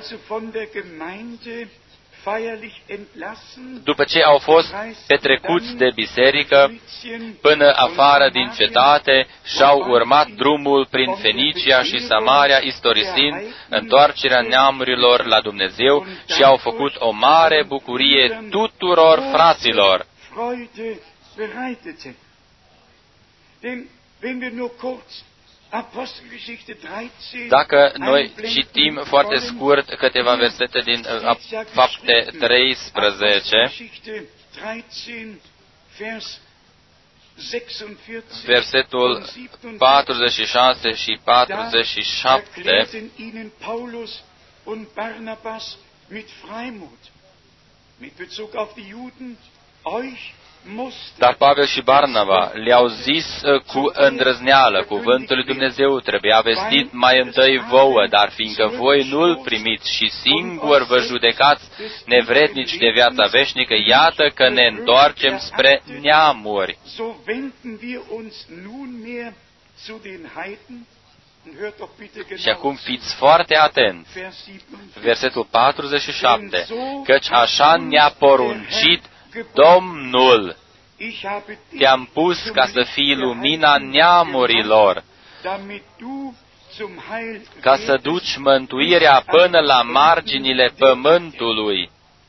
[SPEAKER 1] după ce au fost petrecuți de biserică până afară din cetate, și-au urmat drumul prin Fenicia și Samaria, istorisind întoarcerea neamurilor la Dumnezeu și au făcut o mare bucurie tuturor fraților. Dacă noi citim foarte scurt câteva versete din uh, Fapte treisprezece, versetul patruzeci și șase și patruzeci și șapte, dar Pavel și Barnaba le-au zis cu îndrăzneală: cuvântul lui Dumnezeu trebuia vestit mai întâi vouă, dar fiindcă voi nu-l primiți și singur vă judecați nevrednici de viața veșnică, iată că ne întoarcem spre neamuri. Și acum fiți foarte atenți. Versetul patruzeci și șapte. Căci așa ne-a poruncit Domnul: te-am pus ca să fii lumina neamurilor, ca să duci mântuirea până la marginile pământului.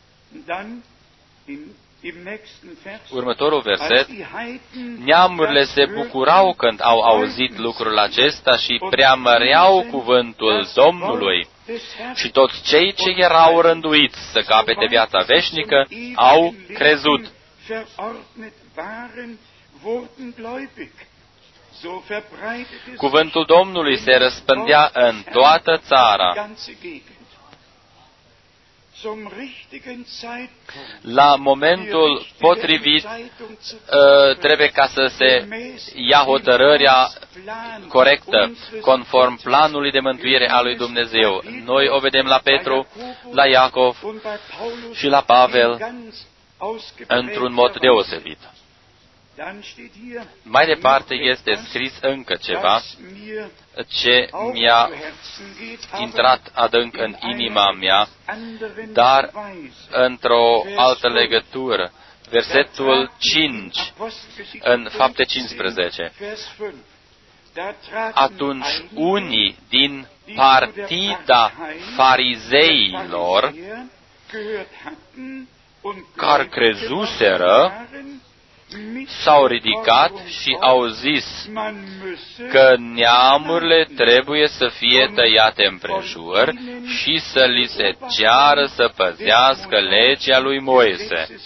[SPEAKER 1] Următorul verset: neamurile se bucurau când au auzit lucrul acesta și preamăreau cuvântul Domnului. Și toți cei ce erau rânduiți să capete viața veșnică au crezut. Cuvântul Domnului se răspândea în toată țara. La momentul potrivit trebuie ca să se ia hotărârea corectă, conform planului de mântuire a lui Dumnezeu. Noi o vedem la Petru, la Iacov și la Pavel într-un mod deosebit. Mai departe este scris încă ceva ce mi-a intrat adânc în inima mea, dar într-o altă legătură. Versetul cinci, în Fapte cincisprezece. Atunci unii din partida farizeilor, care crezuseră, s-au ridicat și au zis că neamurile trebuie să fie tăiate împrejur și să li se ceară să păzească legea lui Moise.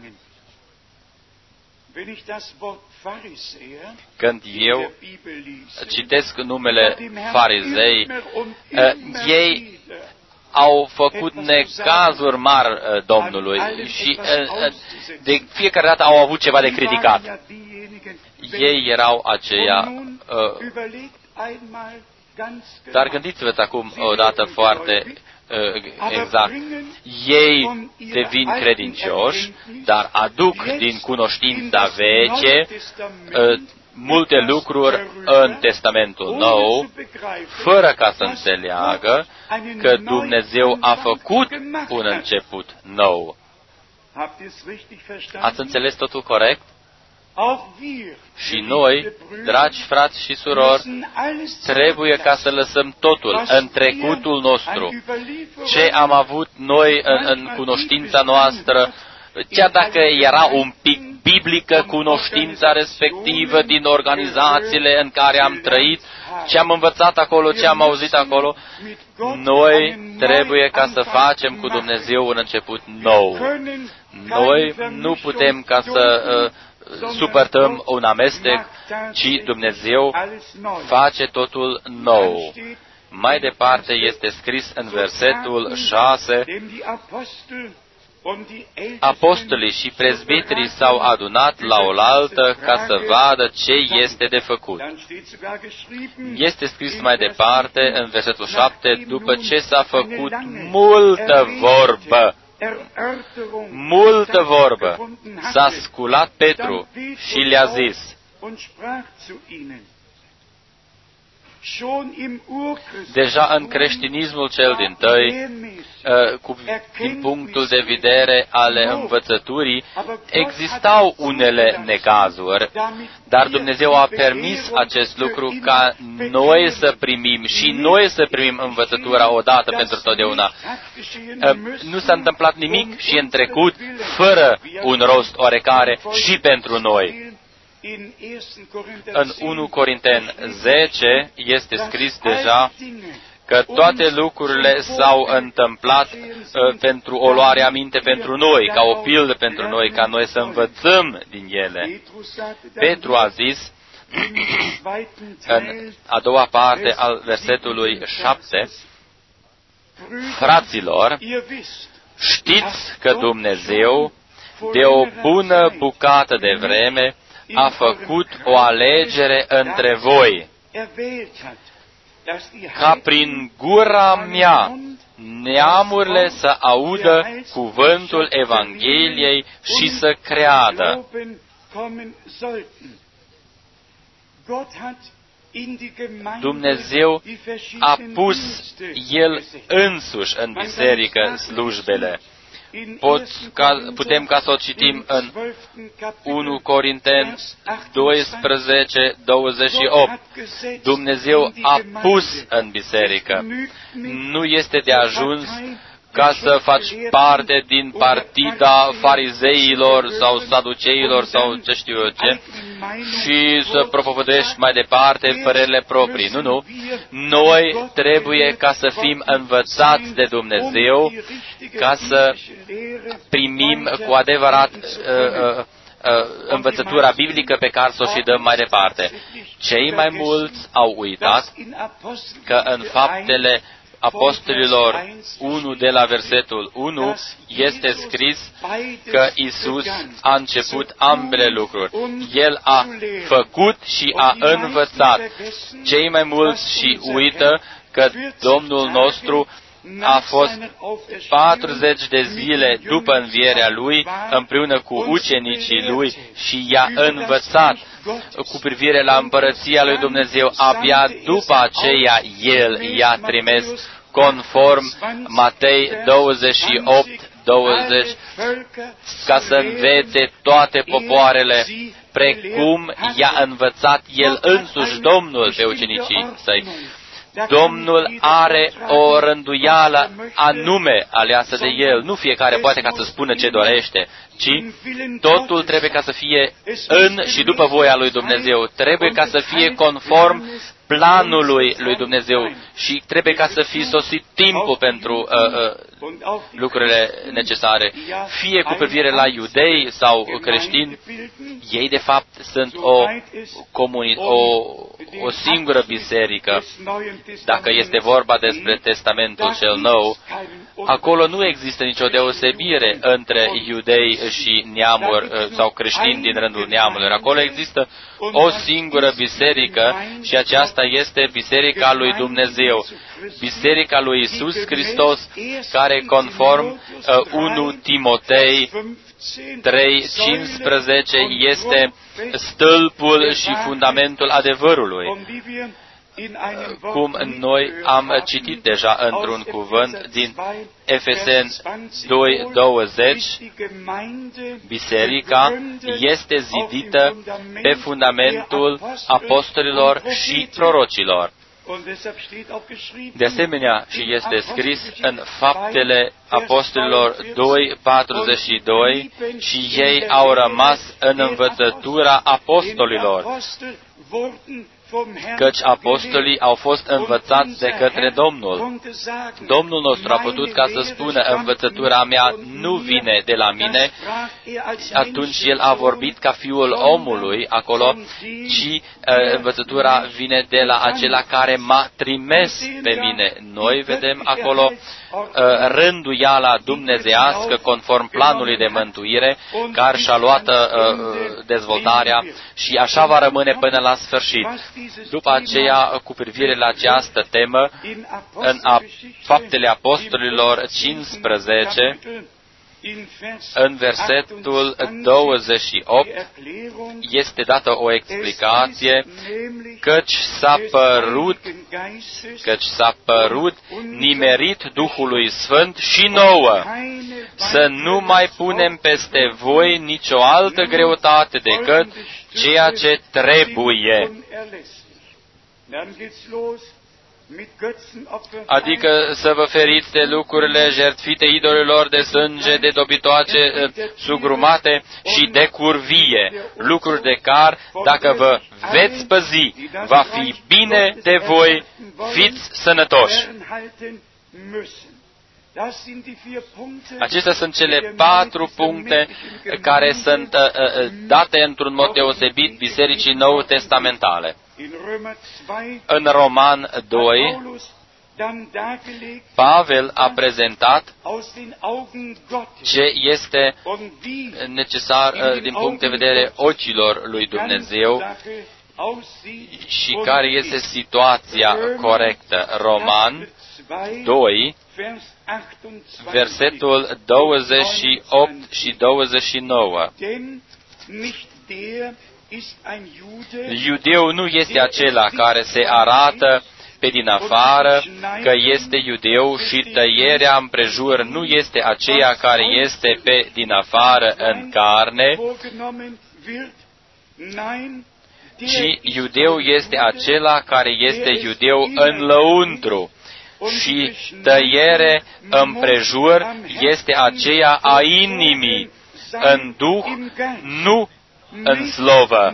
[SPEAKER 1] Când eu citesc numele farizei, ei au făcut necazuri mari Domnului și de fiecare dată au avut ceva de criticat. Ei erau aceia. Dar gândiți-vă acum o dată foarte exact. Ei devin credincioși, dar aduc din cunoștința veche multe lucruri în Testamentul Nou, fără ca să înțeleagă că Dumnezeu a făcut un început nou. Ați înțeles totul corect? Și noi, dragi frați și surori, trebuie ca să lăsăm totul în trecutul nostru. Ce am avut noi în, în cunoștința noastră, chiar dacă era un pic biblică cunoștința respectivă din organizațiile în care am trăit, ce am învățat acolo, ce am auzit acolo, noi trebuie ca să facem cu Dumnezeu un început nou. Noi nu putem ca să uh, supărtăm un amestec, ci Dumnezeu face totul nou. Mai departe este scris în versetul șase, apostolii și prezbiterii s-au adunat la oaltă ca să vadă ce este de făcut. Este scris mai departe, în versetul șapte, după ce s-a făcut multă vorbă, multă vorbă, s-a sculat Petru și le-a zis, deja în creștinismul cel dintâi, din punctul de vedere ale învățăturii, existau unele necazuri, dar Dumnezeu a permis acest lucru ca noi să primim și noi să primim învățătura odată pentru totdeauna. Nu s-a întâmplat nimic și în trecut fără un rost oarecare și pentru noi. În unu Corinteni zece este scris deja că toate lucrurile s-au întâmplat uh, pentru o luare aminte pentru noi, ca o pildă pentru noi, ca noi să învățăm din ele. Petru a zis, în a doua parte al versetului șapte, fraților, știți că Dumnezeu, de o bună bucată de vreme, a făcut o alegere între voi, ca prin gura mea neamurile să audă cuvântul Evangheliei și să creadă. Dumnezeu a pus El însuși în biserică slujbele. Pot, ca, putem ca să o citim în unu Corinteni doisprezece, douăzeci și opt. Dumnezeu a pus în biserică. Nu este de ajuns ca să faci parte din partida farizeilor sau saduceilor sau ce știu eu ce și să propovădești mai departe părerile proprii. Nu, nu. Noi trebuie ca să fim învățați de Dumnezeu, ca să primim cu adevărat uh, uh, învățătura biblică pe care să o și dăm mai departe. Cei mai mulți au uitat că în Faptele Apostolilor unu de la versetul unu este scris că Isus a început ambele lucruri. El a făcut și a învățat. Cei mai mulți și uită că Domnul nostru a fost patruzeci de zile după învierea Lui, împreună cu ucenicii Lui și i-a învățat cu privire la împărăția Lui Dumnezeu. Abia după aceea El i-a trimis, conform Matei douăzeci și opt douăzeci, ca să învețe toate popoarele, precum i-a învățat El însuși Domnul pe ucenicii Săi. Domnul are o rânduială anume aleasă de El. Nu fiecare poate ca să spună ce dorește, ci totul trebuie ca să fie în și după voia lui Dumnezeu. Trebuie ca să fie conform planului lui Dumnezeu și trebuie ca să fie sosit timpul pentru uh, uh, lucrurile necesare. Fie cu privire la iudei sau creștini, ei de fapt sunt o, comuni- o, o singură biserică. Dacă este vorba despre Testamentul cel Nou, acolo nu există nicio deosebire între iudei și neamuri sau creștini din rândul neamurilor. Acolo există o singură biserică și aceasta este Biserica lui Dumnezeu, Biserica lui Iisus Hristos, care conform uh, unu Timotei trei cincisprezece este stâlpul și fundamentul adevărului. Cum noi am citit deja într-un cuvânt din Efeseni doi douăzeci, biserica este zidită pe fundamentul apostolilor și prorocilor. De asemenea, și este scris în Faptele Apostolilor doi patruzeci și doi, și ei au rămas în învățătura apostolilor, căci apostolii au fost învățați de către Domnul. Domnul nostru a putut ca să spună, învățătura mea nu vine de la mine, atunci El a vorbit ca Fiul omului acolo, ci învățătura vine de la acela care m-a trimis pe mine. Noi vedem acolo rânduiala dumnezeiască conform planului de mântuire, care și-a luat dezvoltarea și așa va rămâne până la sfârșit. După aceea, cu privire la această temă, în Faptele Apostolilor cincisprezece, în versetul douăzeci și opt, este dată o explicație, căci s-a părut, căci s-a părut nimerit Duhului Sfânt și nouă, să nu mai punem peste voi nicio altă greutate decât ceea ce trebuie. Adică să vă feriți de lucrurile jertfite idolilor, de sânge, de dobitoace sugrumate și de curvie, lucruri de care, dacă vă veți păzi, va fi bine de voi, fiți sănătoși. Acestea sunt cele patru puncte care sunt uh, date într-un mod deosebit Bisericii Nou Testamentale. În Roman doi, Pavel a prezentat ce este necesar uh, din punct de vedere ochilor lui Dumnezeu și care este situația corectă. Roman doi, versetul douăzeci și opt și douăzeci și nouă. Iudeu nu este acela care se arată pe din afară că este iudeu și tăierea împrejur nu este aceea care este pe din afară în carne, ci iudeu este acela care este iudeu în lăuntru. și tăiere împrejur este aceea a inimii, în duh, nu în slovă.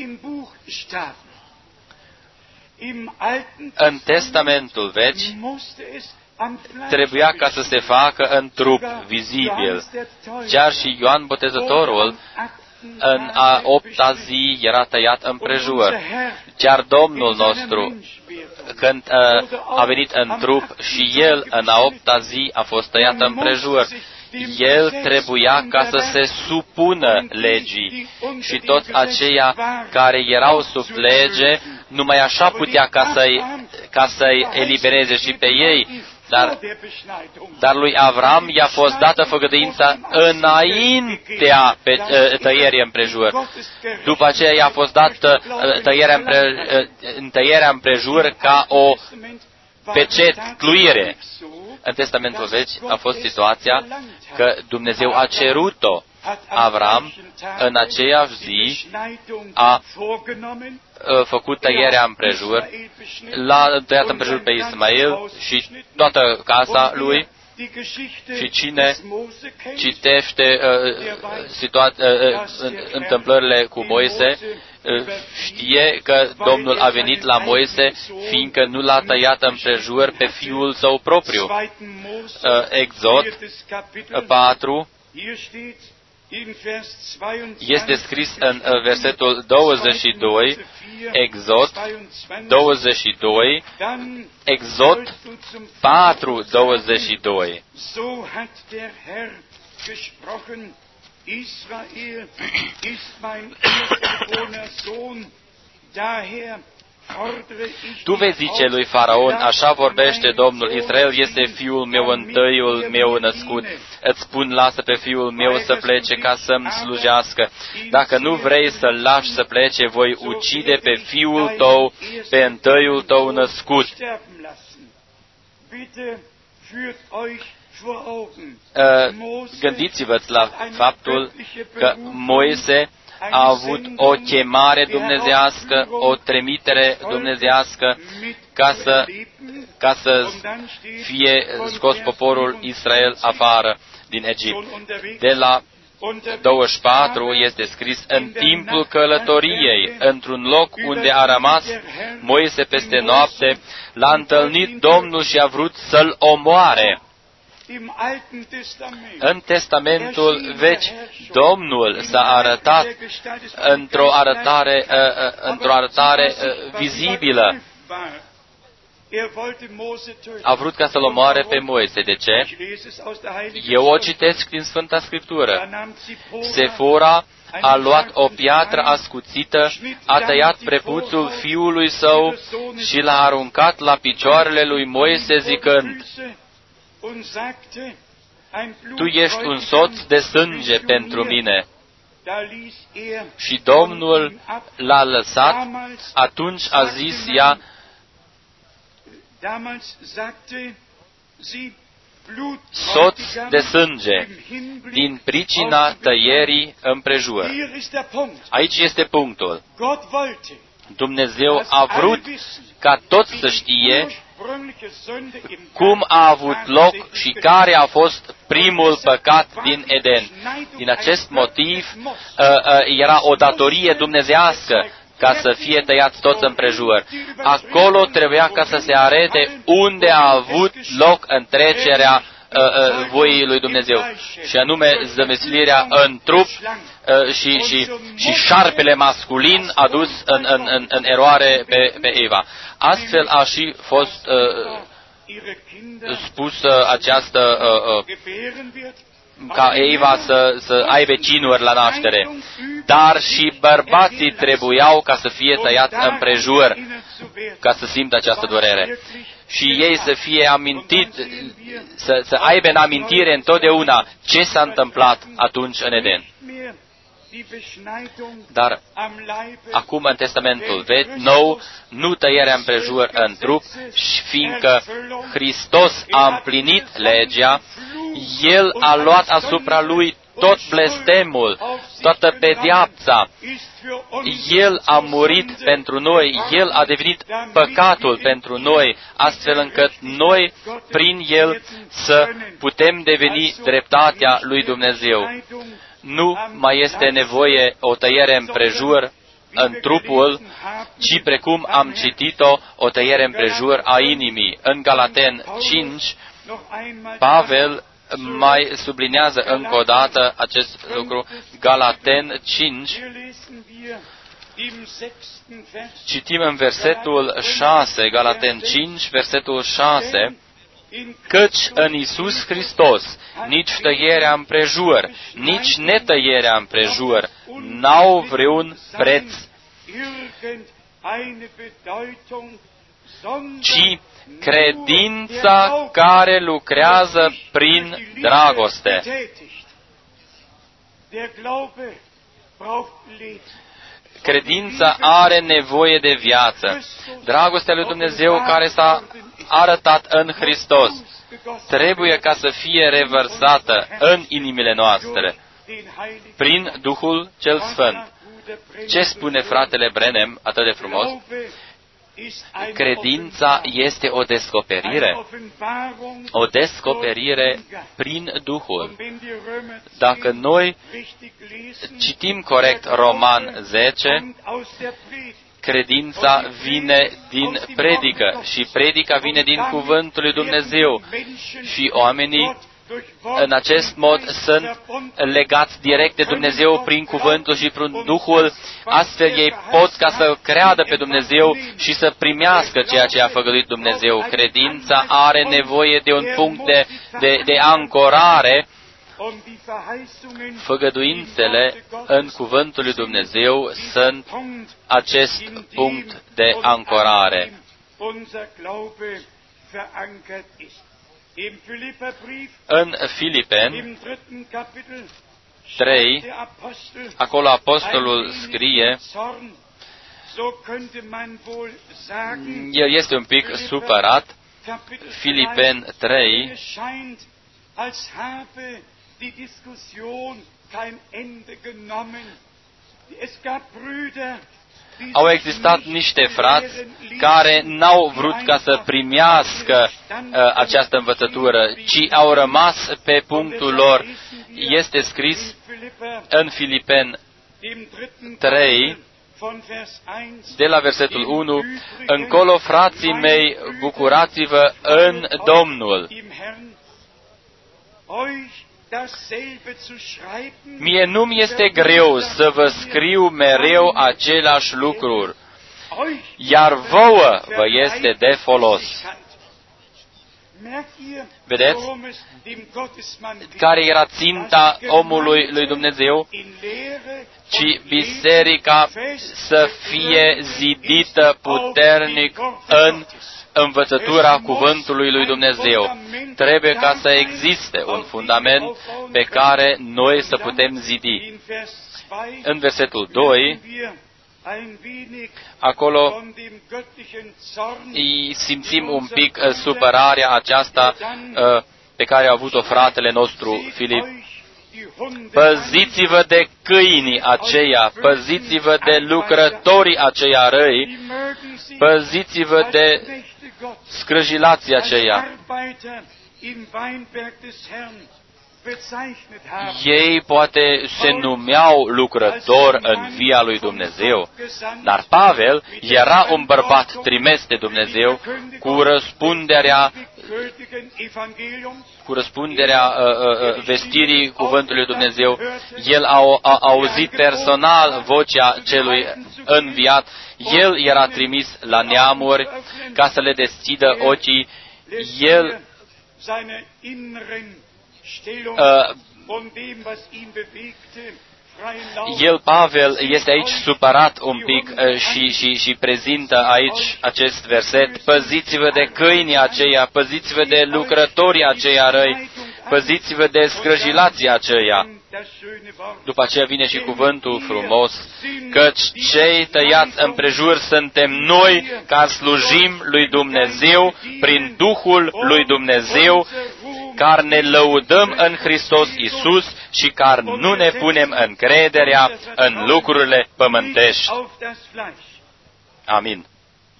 [SPEAKER 1] În Testamentul Vechi trebuia ca să se facă în trup vizibil. Chiar și Ioan Botezătorul în a opta zi era tăiat împrejur. Chiar Domnul nostru, când uh, a venit în trup, și El în a opta zi a fost tăiat împrejur. El trebuia ca să se supună legii și toți aceia care erau sub lege, numai așa putea ca să-i, ca să-i elibereze și pe ei. Dar, dar lui Avram i-a fost dată făgăduința înaintea pe, tăierii împrejur. După aceea i-a fost dată tăierea, împre, tăierea împrejur ca o pecetluire. În Testamentul Vechi a fost situația că Dumnezeu a cerut-o. Avram, în aceeași zi, a făcut tăierea împrejur, l-a tăiat împrejur pe Ismael și toată casa lui. Și cine citește uh, situa- uh, întâmplările cu Moise, uh, știe că Domnul a venit la Moise, fiindcă nu l-a tăiat împrejur pe fiul său propriu. Uh, Exod patru este scris în versetul douăzeci și doi, Exod douăzeci și doi, Exod patru, douăzeci și doi. Tu vei zice lui Faraon, așa vorbește Domnul, Israel este fiul meu, întâiul meu născut. Îți spun, lasă pe fiul meu să plece ca să-mi slujească. Dacă nu vrei să-l lași să plece, voi ucide pe fiul tău, pe întâiul tău născut. Gândiți-vă la faptul că Moise a avut o chemare dumnezească, o trimitere dumnezească ca să, ca să fie scos poporul Israel afară din Egipt. De la douăzeci și patru este scris, în timpul călătoriei, într-un loc unde a rămas Moise peste noapte, l-a întâlnit Domnul și a vrut să-l omoare. În Testamentul Vechi, Domnul s-a arătat într-o arătare, într-o arătare vizibilă. A vrut ca să-l omoare pe Moise. De ce? Eu o citesc din Sfânta Scriptură. Sefora a luat o piatră ascuțită, a tăiat prepuțul fiului său și l-a aruncat la picioarele lui Moise zicând, tu ești un soț de sânge pentru mine. Și Domnul l-a lăsat, atunci a zis ea, soț de sânge, din pricina tăierii împrejur. Aici este punctul. Dumnezeu a vrut ca toți să știe cum a avut loc și care a fost primul păcat din Eden. Din acest motiv era o datorie dumnezească ca să fie tăiați toți împrejur. Acolo trebuia ca să se arete unde a avut loc întrecerea voii lui Dumnezeu, și anume zămislirea în trup și, și, și șarpele masculin adus în, în, în, în eroare pe, pe Eva. Astfel a și fost uh, spusă această uh, uh, ca Eva să, să aibă cinuri la naștere. Dar și bărbații trebuiau ca să fie tăiați împrejur, ca să simtă această durere. Și ei să fie amintit, să, să aibă în amintire întotdeauna ce s-a întâmplat atunci în Eden. Dar acum în Testamentul Vechi, nou, nu tăierea împrejur în trup, fiindcă Hristos a împlinit legea, El a luat asupra Lui tot blestemul, toată pedeapsa. El a murit pentru noi, El a devenit păcatul pentru noi, astfel încât noi, prin El, să putem deveni dreptatea lui Dumnezeu. Nu mai este nevoie o tăiere împrejur în trupul, ci precum am citit-o, o tăiere împrejur a inimii. În Galaten cinci, Pavel mai sublinează încă o dată acest lucru. Galaten cinci, citim în versetul șase, Galaten cinci, versetul șase, căci în Iisus Hristos nici tăierea împrejur, nici netăierea împrejur n-au vreun preț, ci credința care lucrează prin dragoste. Credința are nevoie de viață. Dragostea lui Dumnezeu care s-a arătat în Hristos trebuie ca să fie revărsată în inimile noastre prin Duhul cel Sfânt. Ce spune fratele Branham atât de frumos? Credința este o descoperire, o descoperire prin Duhul. Dacă noi citim corect Roman zece, credința vine din predică și predica vine din cuvântul lui Dumnezeu și oamenii în acest mod sunt legați direct de Dumnezeu prin cuvântul și prin Duhul, astfel ei pot ca să creadă pe Dumnezeu și să primească ceea ce a făgăduit Dumnezeu. Credința are nevoie de un punct de, de, de ancorare. Făgăduințele în cuvântul lui Dumnezeu sunt acest punct de ancorare. În Filipeni trei, acolo apostolul scrie, el este un pic supărat, Filipeni trei, au existat niște frați care n-au vrut ca să primească uh, această învățătură, ci au rămas pe punctul lor. Este scris în Filipeni trei, de la versetul unu, încolo, frații mei, bucurați-vă în Domnul. Mie nu-mi este greu să vă scriu mereu aceleași lucruri, iar vouă vă este de folos. Vedeți care era ținta omului lui Dumnezeu? Ci biserica să fie zidită puternic în învățătura cuvântului lui Dumnezeu. Trebuie ca să existe un fundament pe care noi să putem zidi. În versetul doi, acolo simțim un pic supărarea aceasta pe care a avut-o fratele nostru Filip. Păziți-vă de câinii aceia, păziți-vă de lucrătorii aceia răi, păziți-vă de scrăjilații aceia. Ei poate se numeau lucrători în via lui Dumnezeu, dar Pavel era un bărbat trimis de Dumnezeu cu răspunderea cu răspunderea uh, uh, vestirii cuvântului lui Dumnezeu. El a, a auzit personal vocea celui înviat. El era trimis la neamuri ca să le deschidă ochii. El uh, El, Pavel, este aici supărat un pic uh, și, și, și prezintă aici acest verset. Păziți-vă de câinii aceia, păziți-vă de lucrătorii aceia răi, păziți-vă de scrăjilații aceia. După aceea vine și cuvântul frumos, căci cei tăiați împrejur suntem noi ca slujim lui Dumnezeu prin Duhul lui Dumnezeu, care ne lăudăm în Hristos Iisus și care nu ne punem încrederea în lucrurile pământești. Amin.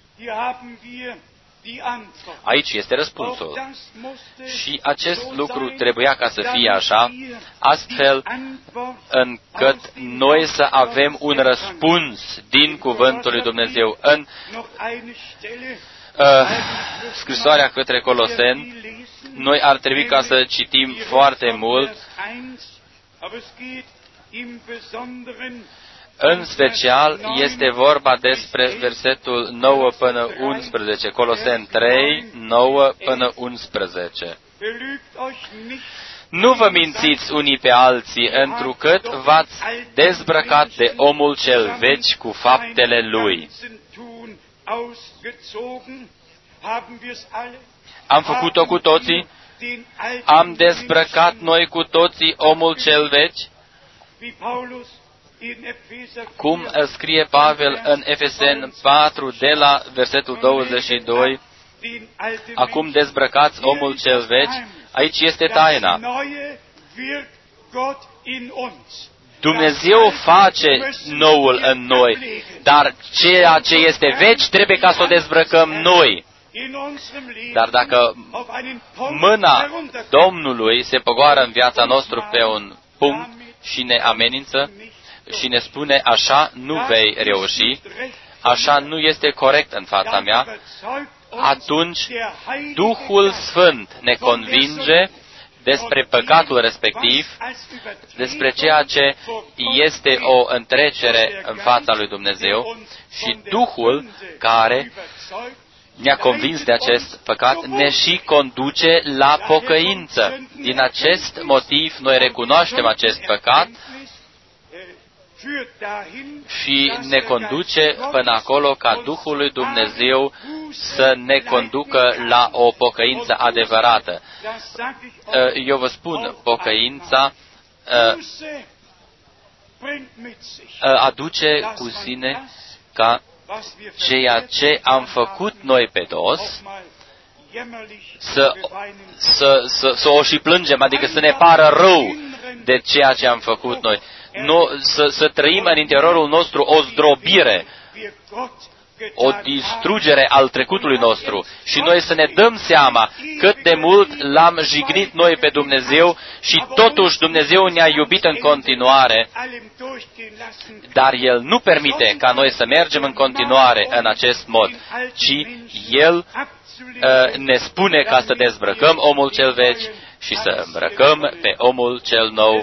[SPEAKER 1] Aici este răspunsul. Și acest lucru trebuia ca să fie așa, astfel încât noi să avem un răspuns din Cuvântul lui Dumnezeu. În uh, scrisoarea către Coloseni, noi ar trebui ca să citim foarte mult, în special este vorba despre versetul nouă până unsprezece, Coloseni trei, nouă până unsprezece. Nu vă mințiți unii pe alții, întrucât v-ați dezbrăcat de omul cel vechi cu faptele lui. Am făcut-o cu toții? Am dezbrăcat noi cu toții omul cel vechi? Cum scrie Pavel în Efeseni patru, de la versetul douăzeci și doi, acum dezbrăcați omul cel vechi, aici este taina. Dumnezeu face noul în noi, dar ceea ce este vechi trebuie ca să o dezbrăcăm noi. Dar dacă mâna Domnului se pogoară în viața noastră pe un punct și ne amenință și ne spune, așa nu vei reuși, așa nu este corect în fața mea, atunci Duhul Sfânt ne convinge despre păcatul respectiv, despre ceea ce este o întrecere în fața lui Dumnezeu și Duhul care ne-a convins de acest păcat, ne și conduce la pocăință. Din acest motiv, noi recunoaștem acest păcat și ne conduce până acolo ca Duhul lui Dumnezeu să ne conducă la o pocăință adevărată. Eu vă spun, pocăința aduce cu sine ca ceea ce am făcut noi pe dos, să, să, să, să o și plângem, adică să ne pară rău de ceea ce am făcut noi. Nu, să, să trăim în interiorul nostru o zdrobire, o distrugere al trecutului nostru și noi să ne dăm seama cât de mult l-am jignit noi pe Dumnezeu și totuși Dumnezeu ne-a iubit în continuare, dar El nu permite ca noi să mergem în continuare în acest mod, ci El uh, ne spune ca să dezbrăcăm omul cel vechi și să îmbrăcăm pe omul cel nou.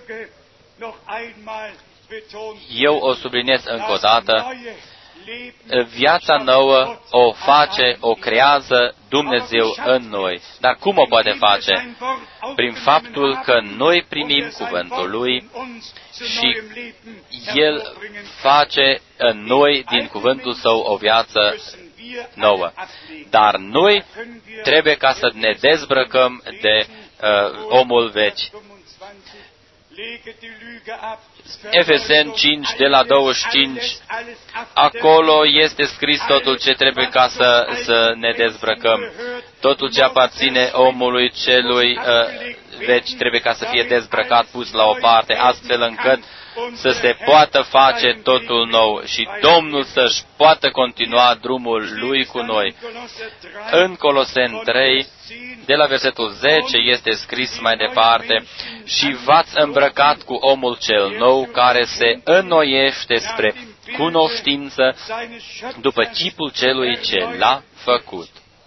[SPEAKER 1] Eu o subliniez încă o dată, viața nouă o face, o creează Dumnezeu în noi. Dar cum o poate face? Prin faptul că noi primim cuvântul Lui și El face în noi, din cuvântul Său, o viață nouă. Dar noi trebuie ca să ne dezbrăcăm de uh, omul vechi. Efeseni cinci, de la douăzeci și cinci, acolo este scris totul ce trebuie ca să, să ne dezbrăcăm. Totul ce aparține omului celui uh, vechi trebuie ca să fie dezbrăcat, pus la o parte, astfel încât să se poată face totul nou și Domnul să-și poată continua drumul Lui cu noi. În Coloseni trei, de la versetul zece, este scris mai departe, și v-ați îmbrăcat cu omul cel nou, care se înnoiește spre cunoștință după chipul celui ce l-a făcut.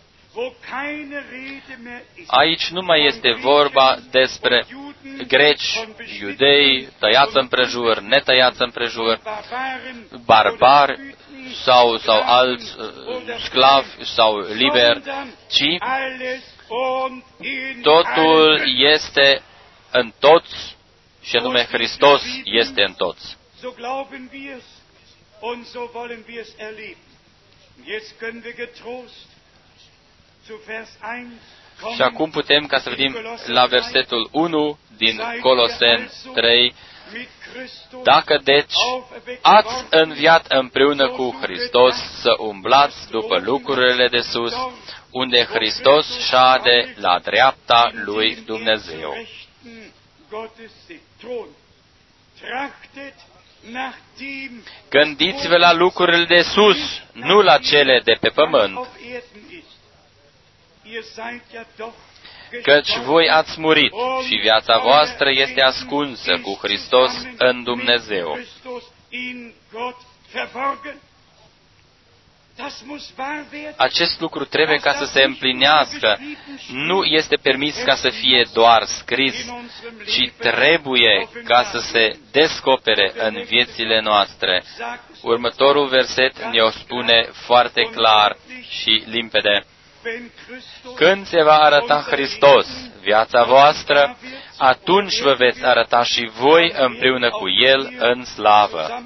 [SPEAKER 1] Aici nu mai este vorba despre greci, iudei, tăiați împrejur, netăiați împrejur, barbari sau, sau alți uh, sclavi sau liberi, ci totul este în toți și anume Hristos este în toți. Și acum putem ca să vedem la versetul unu din Coloseni trei, dacă deci ați înviat împreună cu Hristos, să umblați după lucrurile de sus, unde Hristos șade la dreapta lui Dumnezeu. Gândiți-vă la lucrurile de sus, nu la cele de pe pământ, căci voi ați murit și viața voastră este ascunsă cu Hristos în Dumnezeu. Acest lucru trebuie ca să se împlinească. Nu este permis ca să fie doar scris, ci trebuie ca să se descopere în viețile noastre. Următorul verset ne-o spune foarte clar și limpede. Când se va arăta Hristos, viața voastră, atunci vă veți arăta și voi împreună cu El în slavă.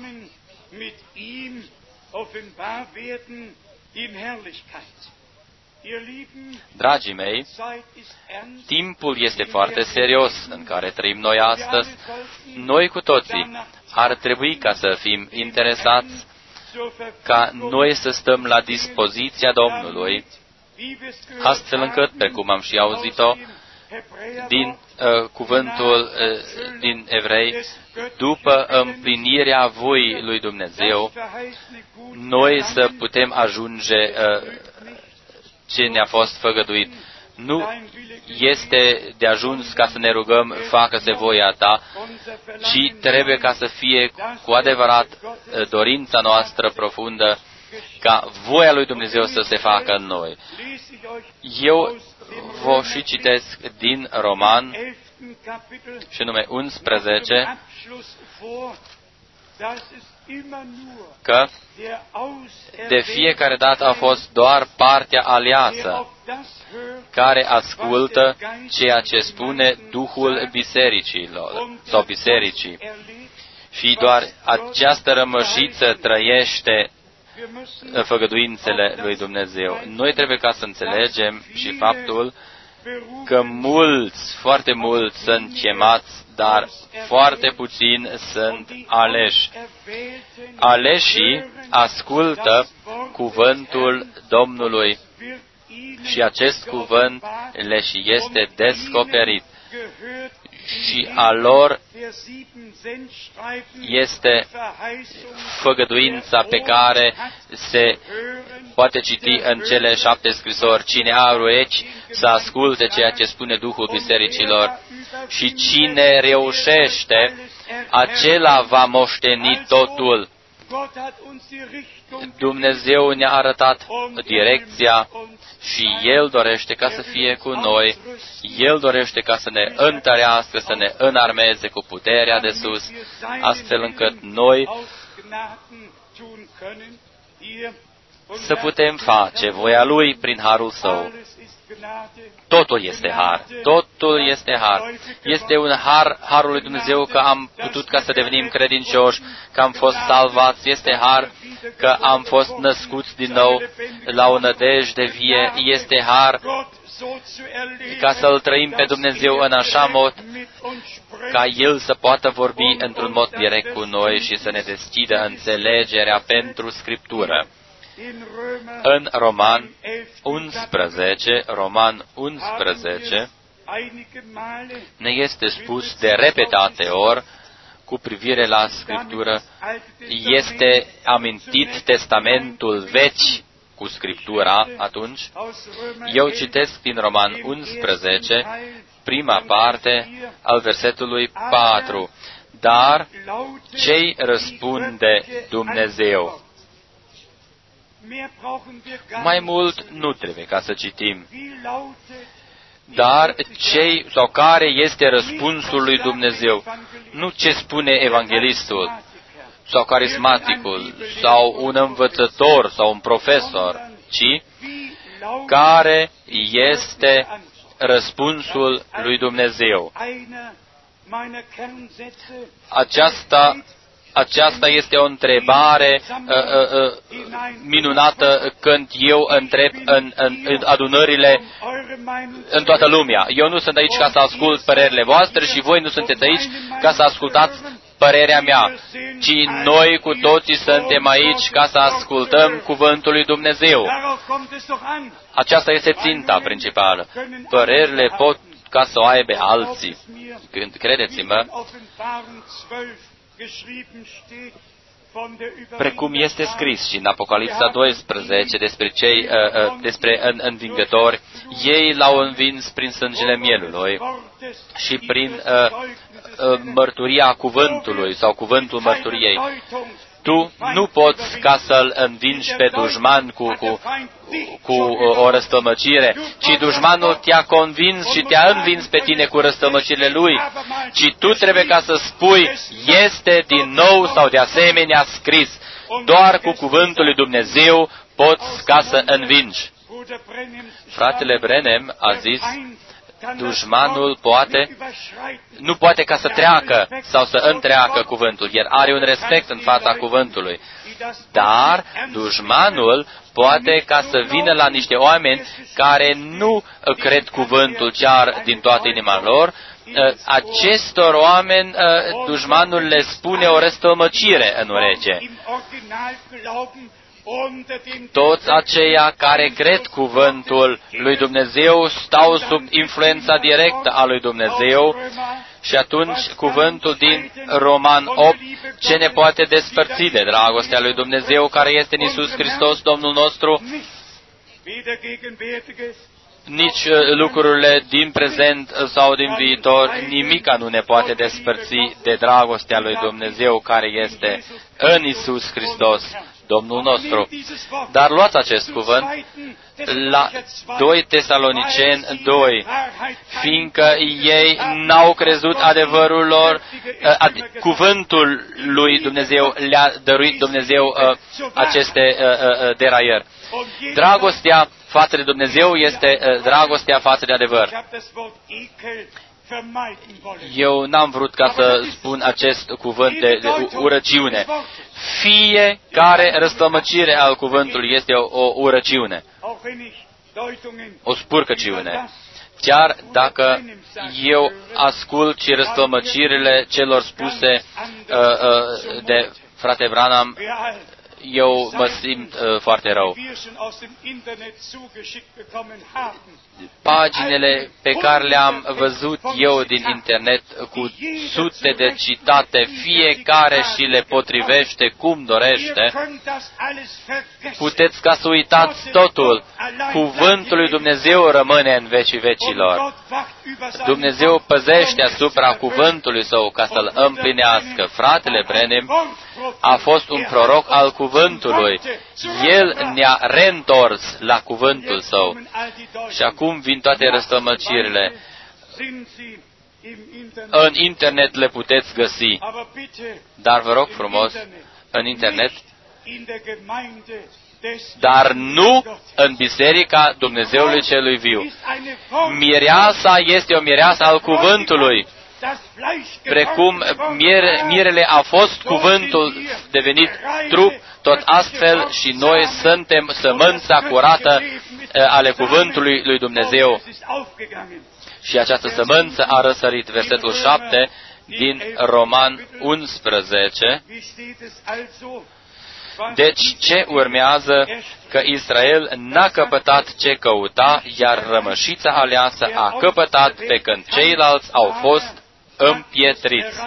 [SPEAKER 1] Dragii mei, timpul este foarte serios în care trăim noi astăzi. Noi cu toții ar trebui ca să fim interesați ca noi să stăm la dispoziția Domnului, astfel încât, pe cum am și auzit-o, din uh, cuvântul uh, din Evrei, după împlinirea voii lui Dumnezeu, noi să putem ajunge uh, ce ne-a fost făgăduit. Nu este de ajuns ca să ne rugăm, facă-se voia ta, ci trebuie ca să fie cu adevărat uh, dorința noastră profundă ca voia lui Dumnezeu să se facă în noi. Eu vă și citesc din Roman, și nume unsprezece, că de fiecare dată a fost doar partea aleasă care ascultă ceea ce spune Duhul bisericilor sau bisericii. Și doar această rămășiță trăiește făgăduințele lui Dumnezeu. Noi trebuie ca să înțelegem și faptul că mulți, foarte mulți sunt chemați, dar foarte puțini sunt aleși. Aleșii ascultă cuvântul Domnului și acest cuvânt le și este descoperit. Și a lor este făgăduința pe care se poate citi în cele șapte scrisori. Cine are urechi să asculte ceea ce spune Duhul bisericilor și cine reușește, acela va moșteni totul. Dumnezeu ne-a arătat direcția și El dorește ca să fie cu noi. El dorește ca să ne întărească, să ne înarmeze cu puterea de sus, astfel încât noi să putem face voia Lui prin harul Său. Totul este har. Totul este har. Este un har, harul lui Dumnezeu că am putut ca să devenim credincioși, că am fost salvați. Este har că am fost născuți din nou la o nădejde vie. Este har ca să-L trăim pe Dumnezeu în așa mod ca El să poată vorbi într-un mod direct cu noi și să ne deschidă înțelegerea pentru Scriptură. În Roman unsprezece, Roman unsprezece, ne este spus de repetate ori cu privire la Scriptură, este amintit Testamentul Vechi cu Scriptura atunci. Eu citesc din Roman unsprezece, prima parte al versetului patru. Dar ce-i răspunde Dumnezeu? Mai mult nu trebuie ca să citim. Dar cei sau care este răspunsul lui Dumnezeu? Nu ce spune evanghelistul sau carismaticul sau un învățător sau un profesor, ci care este răspunsul lui Dumnezeu. Aceasta Aceasta este o întrebare uh, uh, uh, minunată când eu întreb în, în, în adunările în toată lumea. Eu nu sunt aici ca să ascult părerile voastre și voi nu sunteți aici ca să ascultați părerea mea, ci noi cu toții suntem aici ca să ascultăm cuvântul lui Dumnezeu. Aceasta este ținta principală. Părerile pot ca să o aibă alții. Când, credeți-mă, precum este scris și în Apocalipsa doisprezece despre cei uh, uh, despre în, învingători, ei l-au învins prin sângele mielului și prin uh, uh, mărturia cuvântului sau cuvântul mărturiei. Tu nu poți ca să-l învingi pe dușman cu, cu, cu o răstălmăcire, ci dușmanul te-a convins și te-a învins pe tine cu răstălmăcirile lui, ci tu trebuie ca să spui, este din nou sau de asemenea scris. Doar cu cuvântul lui Dumnezeu poți ca să învingi. Fratele Branham a zis, dușmanul poate, nu poate ca să treacă sau să întreacă cuvântul. El are un respect în fața cuvântului. Dar dușmanul poate ca să vină la niște oameni care nu cred cuvântul chiar din toată inima lor. Acestor oameni dușmanul le spune o răstălmăcire în ureche. Toți aceia care cred cuvântul lui Dumnezeu stau sub influența directă a lui Dumnezeu și atunci cuvântul din Roman opt, ce ne poate despărți de dragostea lui Dumnezeu care este în Iisus Hristos, Domnul nostru, nici lucrurile din prezent sau din viitor, nimica nu ne poate despărți de dragostea lui Dumnezeu care este în Iisus Hristos, Domnul nostru. Dar luați acest cuvânt la doi Tesaloniceni doi, fiindcă ei n-au crezut adevărul lor, ad, cuvântul lui Dumnezeu le-a dăruit Dumnezeu aceste deraieri. Dragostea față de Dumnezeu este dragostea față de adevăr. Eu n-am vrut ca să spun acest cuvânt de, de urăciune. Fiecare răstălmăcire al cuvântului este o, o urăciune, o spurcăciune. Chiar dacă eu ascult și răstălmăcirile celor spuse uh, uh, de frate Branham, eu mă simt uh, foarte rău. Paginile pe care le-am văzut eu din internet cu sute de citate, fiecare și le potrivește cum dorește, puteți ca să uitați totul. Cuvântul lui Dumnezeu rămâne în vecii vecilor. Dumnezeu păzește asupra cuvântului său ca să-l împlinească. Fratele Branham a fost un proroc al cuvântului. El ne-a reîntors la cuvântul său. Și acum vin toate răstălmăcirile. În internet le puteți găsi. Dar vă rog frumos, în internet, dar nu în Biserica Dumnezeului Celui Viu. Mireasa este o mireasă al cuvântului. Precum mire, mirele a fost cuvântul devenit trup, tot astfel și noi suntem sămânța curată ale cuvântului lui Dumnezeu. Și această sămânță a răsărit, versetul șapte din Roman unsprezece. Deci ce urmează? Că Israel n-a căpătat ce căuta, iar rămășița aleasă a căpătat, pe când ceilalți au fost împietriți.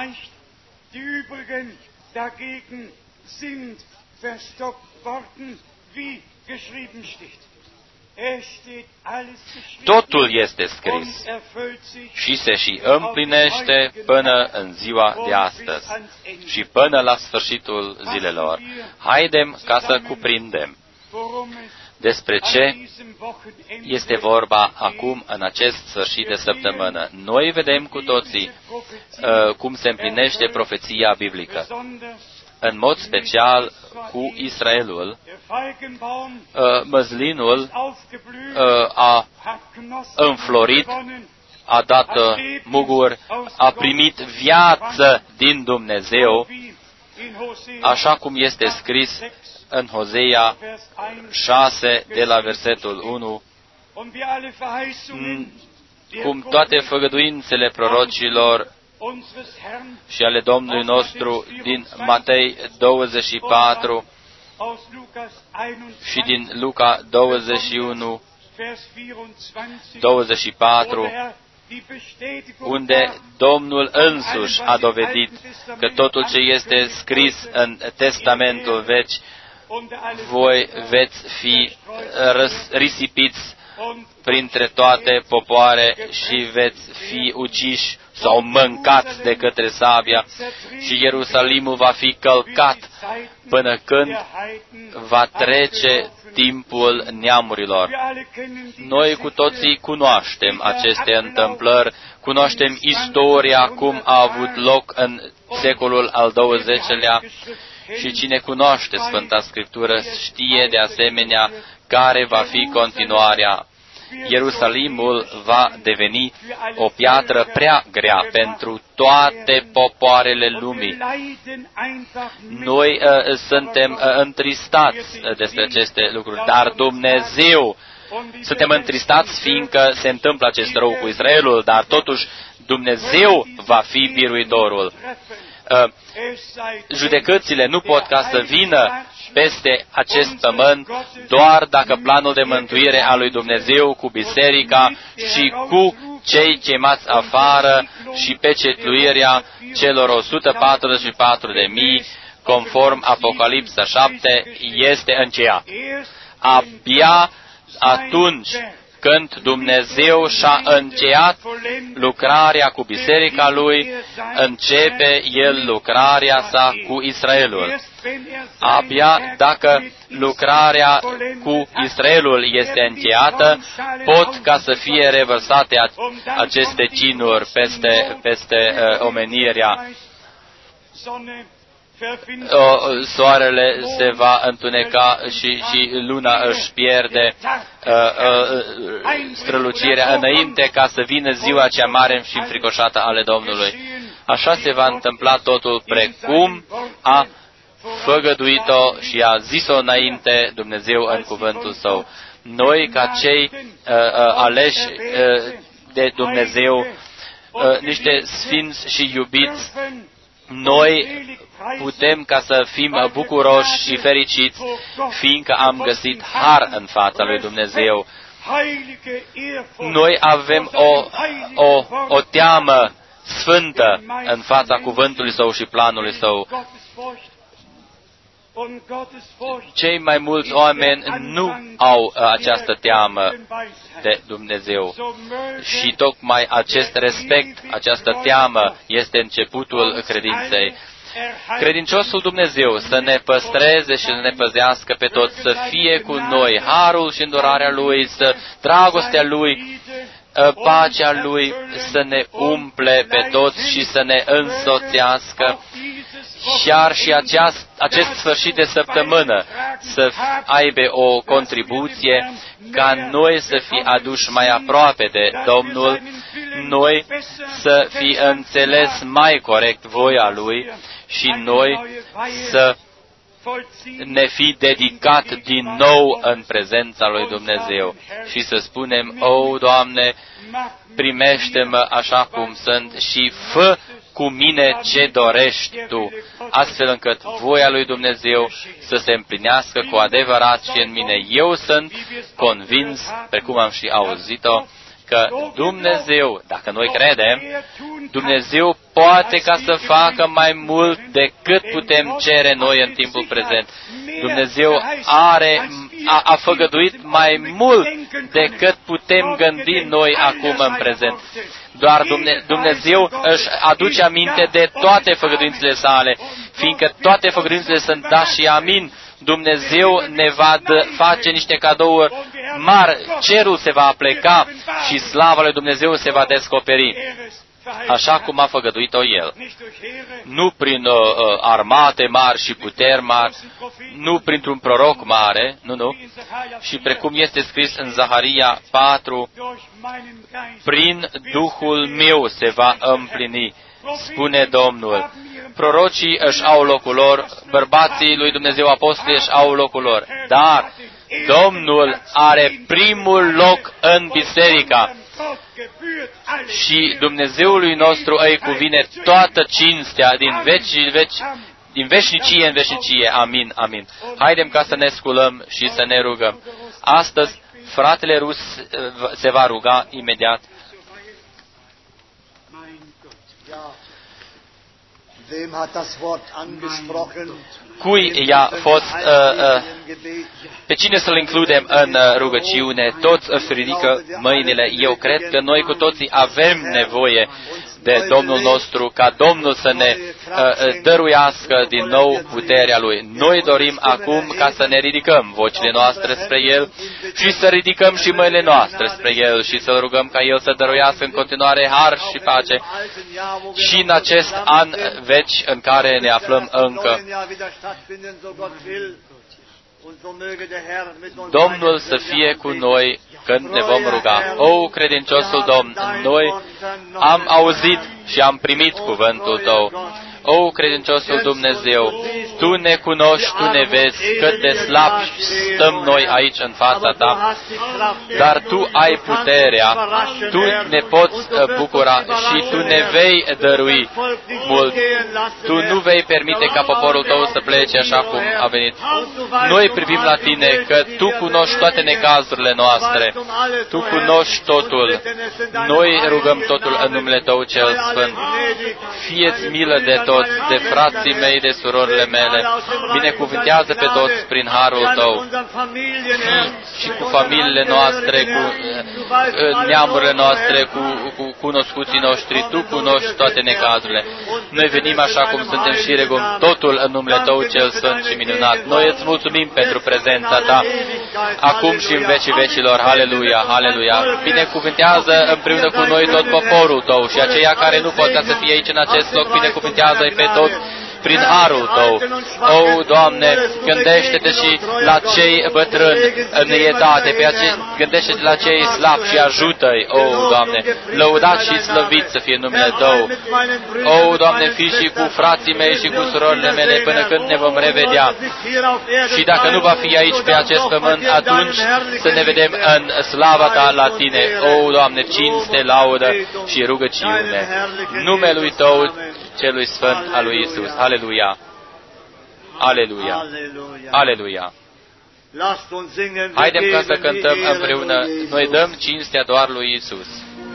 [SPEAKER 1] Totul este scris și se și împlinește până în ziua de astăzi și până la sfârșitul zilelor. Haidem ca să cuprindem despre ce este vorba acum în acest sfârșit de săptămână. Noi vedem cu toții uh, cum se împlinește profeția biblică. În mod special cu Israelul, uh, măslinul uh, a înflorit, a dat uh, muguri, a primit viață din Dumnezeu, așa cum este scris în Hosea șase, de la versetul unu, cum toate făgăduințele prorocilor și ale Domnului nostru din Matei douăzeci și patru și din Luca douăzeci și unu, douăzeci și patru, unde Domnul însuși a dovedit că totul ce este scris în Testamentul Vechi, voi veți fi risipiți printre toate popoare și veți fi uciși sau mâncați de către sabia și Ierusalimul va fi călcat până când va trece timpul neamurilor. Noi cu toții cunoaștem aceste întâmplări, cunoaștem istoria cum a avut loc în secolul al douăzecelea și cine cunoaște Sfânta Scriptură știe de asemenea care va fi continuarea. Ierusalimul va deveni o piatră prea grea pentru toate popoarele lumii. Noi uh, suntem uh, întristați despre aceste lucruri, dar Dumnezeu, suntem întristați fiindcă se întâmplă acest rău cu Israelul, dar totuși Dumnezeu va fi biruitorul. Uh, judecățile nu pot ca să vină peste acest pământ doar dacă planul de mântuire al lui Dumnezeu cu biserica și cu cei chemați afară și pecetluirea celor o sută patruzeci și patru de mii, conform Apocalipsa șapte, este încheiat. Abia atunci când Dumnezeu și-a încheiat lucrarea cu biserica Lui, începe El lucrarea sa cu Israelul. Abia dacă lucrarea cu Israelul este încheiată, pot ca să fie revărsate aceste cinuri peste, peste uh, omenirea. O, soarele se va întuneca și, și luna își pierde uh, uh, strălucirea înainte ca să vină ziua cea mare și înfricoșată ale Domnului. Așa se va întâmpla totul precum a făgăduit-o și a zis-o înainte Dumnezeu în cuvântul Său. Noi, ca cei uh, uh, aleși uh, de Dumnezeu, uh, niște sfinți și iubiți, noi putem ca să fim bucuroși și fericiți, fiindcă am găsit har în fața lui Dumnezeu. Noi avem o, o, o teamă sfântă în fața cuvântului Său și planului Său. Cei mai mulți oameni nu au această teamă de Dumnezeu. Și tocmai acest respect, această teamă, este începutul credinței. Credinciosul Dumnezeu să ne păstreze și să ne păzească pe toți, să fie cu noi harul și îndurarea Lui, să dragostea Lui, pacea Lui să ne umple pe toți și să ne însoțească. Chiar și aceast, acest sfârșit de săptămână să aibă o contribuție ca noi să fim aduși mai aproape de Domnul, noi să fi înțeles mai corect voia Lui și noi să ne fi dedicat din nou în prezența lui Dumnezeu și să spunem: O, Doamne, primește-mă așa cum sunt și fă cu mine ce dorești Tu, astfel încât voia lui Dumnezeu să se împlinească cu adevărat și în mine. Eu sunt convins, precum am și auzit-o, că Dumnezeu, dacă noi credem, Dumnezeu poate ca să facă mai mult decât putem cere noi în timpul prezent. Dumnezeu are, a, a făgăduit mai mult decât putem gândi noi acum în prezent. Doar Dumnezeu își aduce aminte de toate făgăduințele sale, fiindcă toate făgăduințele sunt da și amin. Dumnezeu ne va face niște cadouri mari, cerul se va apleca și slava lui Dumnezeu se va descoperi, așa cum a făgăduit-o El. Nu prin uh, armate mari și puteri mari, nu printr-un proroc mare, nu, nu, și precum este scris în Zaharia patru, prin Duhul meu se va împlini, spune Domnul. Prorocii își au locul lor, bărbații lui Dumnezeu apostoli își au locul lor, dar Domnul are primul loc în biserica. și Dumnezeului nostru îi cuvine toată cinstea din veci, veci, din veșnicie în veșnicie. Amin, amin. Haidem ca să ne sculăm și să ne rugăm. Astăzi, fratele rus se va ruga imediat. Cui i-a fost, uh, uh, pe cine să-l includem în uh, rugăciune? Toți își ridică mâinile. Eu cred că noi cu toții avem nevoie de Domnul nostru, ca Domnul să ne uh, dăruiască din nou puterea Lui. Noi dorim acum ca să ne ridicăm vocile noastre spre El și să ridicăm și mâinile noastre spre El și să-L rugăm ca El să dăruiască în continuare har și pace și în acest an veci în care ne aflăm încă. Domnul să fie cu noi când ne vom ruga. O, credinciosul Domn, noi am auzit și am primit cuvântul Tău. O, credinciosul Dumnezeu, Tu ne cunoști, Tu ne vezi cât de slabi stăm noi aici în fața Ta, dar Tu ai puterea, Tu ne poți bucura și Tu ne vei dărui mult. Tu nu vei permite ca poporul Tău să plece așa cum a venit. Noi privim la Tine că Tu cunoști toate necazurile noastre, Tu cunoști totul. Noi rugăm totul în numele Tău cel Sfânt. Fie-ți milă de toți, de frații mei, de surorile mele. Binecuvântează pe toți prin harul Tău. Și cu familiile noastre, cu neamurile noastre, cu, cu cunoscuții noștri. Tu cunoști toate necazurile. Noi venim așa cum suntem și regum totul în numele Tău cel Sfânt și minunat. Noi îți mulțumim pentru prezența Ta, acum și în vecii vecilor. Haleluia, haleluia. Binecuvântează împreună cu noi tot poporul Tău și aceia care nu pot ca să fie aici în acest loc, binecuvântează-i pe toți prin harul Tău. O, Doamne, gândește-te și la cei bătrâni în etate, pe acei, gândește-te la cei slabi și ajută-i, o, Doamne, lăudat și slăvit să fie numele Tău. O, Doamne, fii și cu frații mei și cu surorile mele până când ne vom revedea. Și dacă nu va fi aici pe acest pământ, atunci să ne vedem în slava Ta la Tine. O, Doamne, cinste, laudă și rugăciune. Numelui Tău celui Sfânt al lui Isus. Aleluia! Aleluia! Aleluia! Haidem ca să cântăm împreună. Noi dăm cinstea doar lui Isus.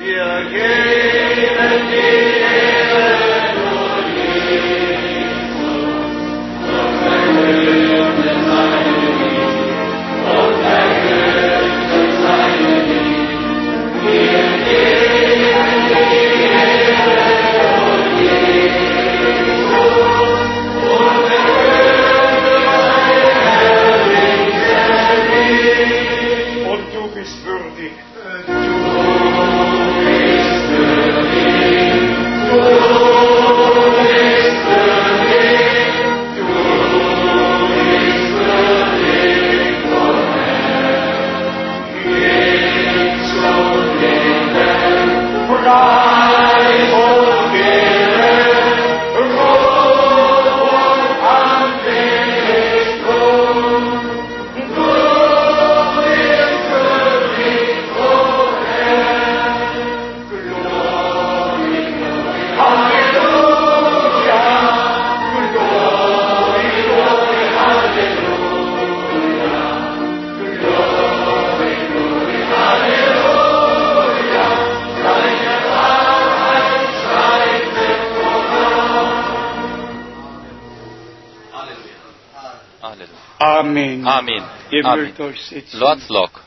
[SPEAKER 4] Amen.
[SPEAKER 1] Amin.
[SPEAKER 4] Ihr
[SPEAKER 1] Amin.
[SPEAKER 4] mögt euch setzen.
[SPEAKER 1] Luați loc.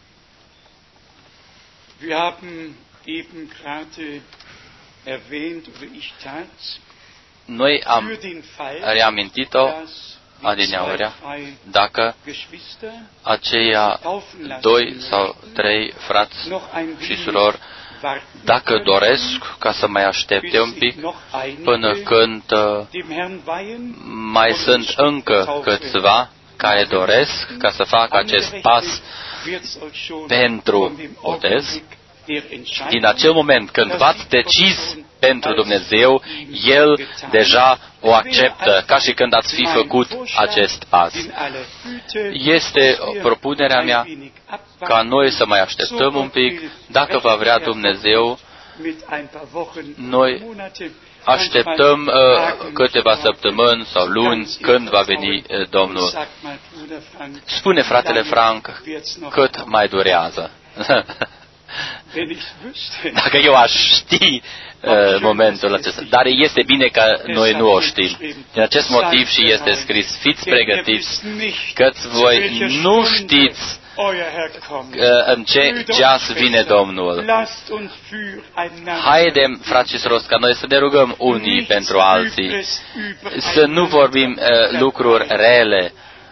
[SPEAKER 4] Wir haben eben gerade erwähnt, oder ich tat,
[SPEAKER 1] Noi am
[SPEAKER 4] für den Fall,
[SPEAKER 1] reamintit-o
[SPEAKER 4] dass
[SPEAKER 1] adineaurea, dacă aceia doi sau trei frați și surori, dacă doresc ca să mai aștepte un pic până când mai sunt încă câțiva care doresc ca să facă acest pas pentru botez, din acel moment când v-ați decis pentru Dumnezeu, El deja o acceptă, ca și când ați fi făcut acest pas. Este propunerea mea ca noi să mai așteptăm un pic, dacă va vrea Dumnezeu, Noi așteptăm uh, câteva săptămâni sau luni când va veni uh, Domnul. Spune fratele Frank, cât mai durează. Dacă eu aș ști uh, momentul acesta. Dar este bine că noi nu o știm. Din acest motiv și este scris, fiți pregătiți, căci voi nu știți în ce ceas vine Domnul. Haidem, frați și surori, ca noi să ne rugăm unii pentru alții, să nu vorbim uh, lucruri rele.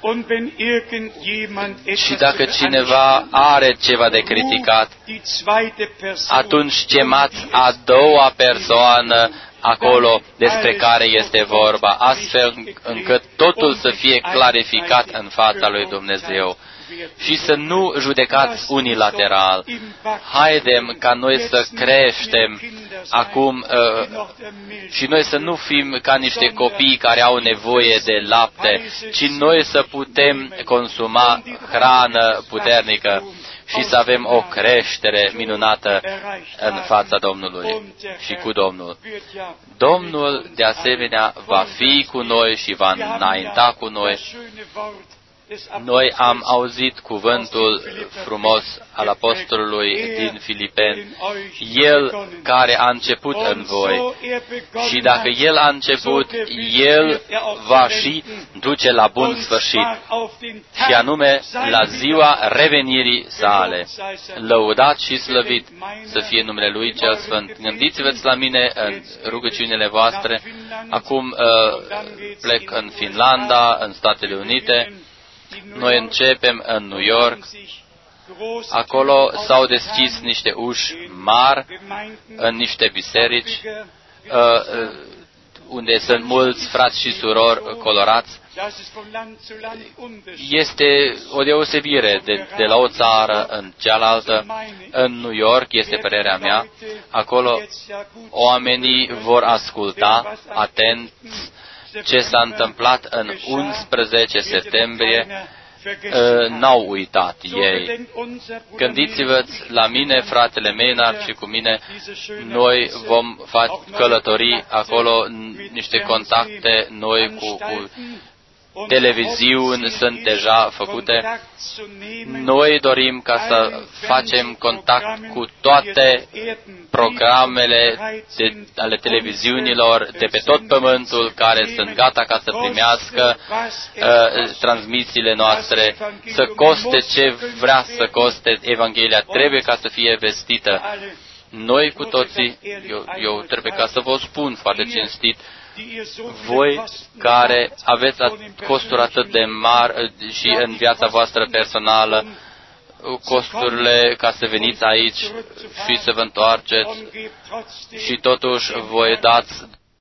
[SPEAKER 1] Și dacă cineva are ceva de criticat, atunci chemați a doua persoană acolo despre care este vorba, astfel încât totul să fie clarificat în fața lui Dumnezeu. Și să nu judecați unilateral. Haidem ca noi să creștem acum uh, și noi să nu fim ca niște copii care au nevoie de lapte, ci noi să putem consuma hrană puternică și să avem o creștere minunată în fața Domnului și cu Domnul. Domnul, de asemenea, va fi cu noi și va înainta cu noi. Noi am auzit cuvântul frumos al apostolului din Filipeni, El care a început în voi. Și dacă El a început, El va și duce la bun sfârșit, și anume la ziua revenirii sale. Lăudat și slăvit să fie numele Lui cel Sfânt. Gândiți-vă la mine în rugăciunile voastre. Acum uh, plec în Finlanda, în Statele Unite. Noi începem în New York. Acolo s-au deschis niște uși mari în niște biserici, unde sunt mulți frați și surori colorați. Este o deosebire de, de la o țară în cealaltă. În New York, este părerea mea, acolo oamenii vor asculta atent ce s-a întâmplat în unsprezece septembrie, n-au uitat ei. Gândiți-vă la mine, fratele Maynard și cu mine, noi vom face călătorii acolo, niște contacte noi cu, cu televiziuni sunt deja făcute. Noi dorim ca să facem contact cu toate programele de, ale televiziunilor de pe tot pământul care sunt gata ca să primească uh, transmisiile noastre, să coste ce vrea să coste. Evanghelia trebuie ca să fie vestită. Noi cu toții, eu, eu trebuie ca să vă spun foarte cinstit, voi care aveți costuri atât de mari și în viața voastră personală, costurile ca să veniți aici și să vă întoarceți și totuși voi dați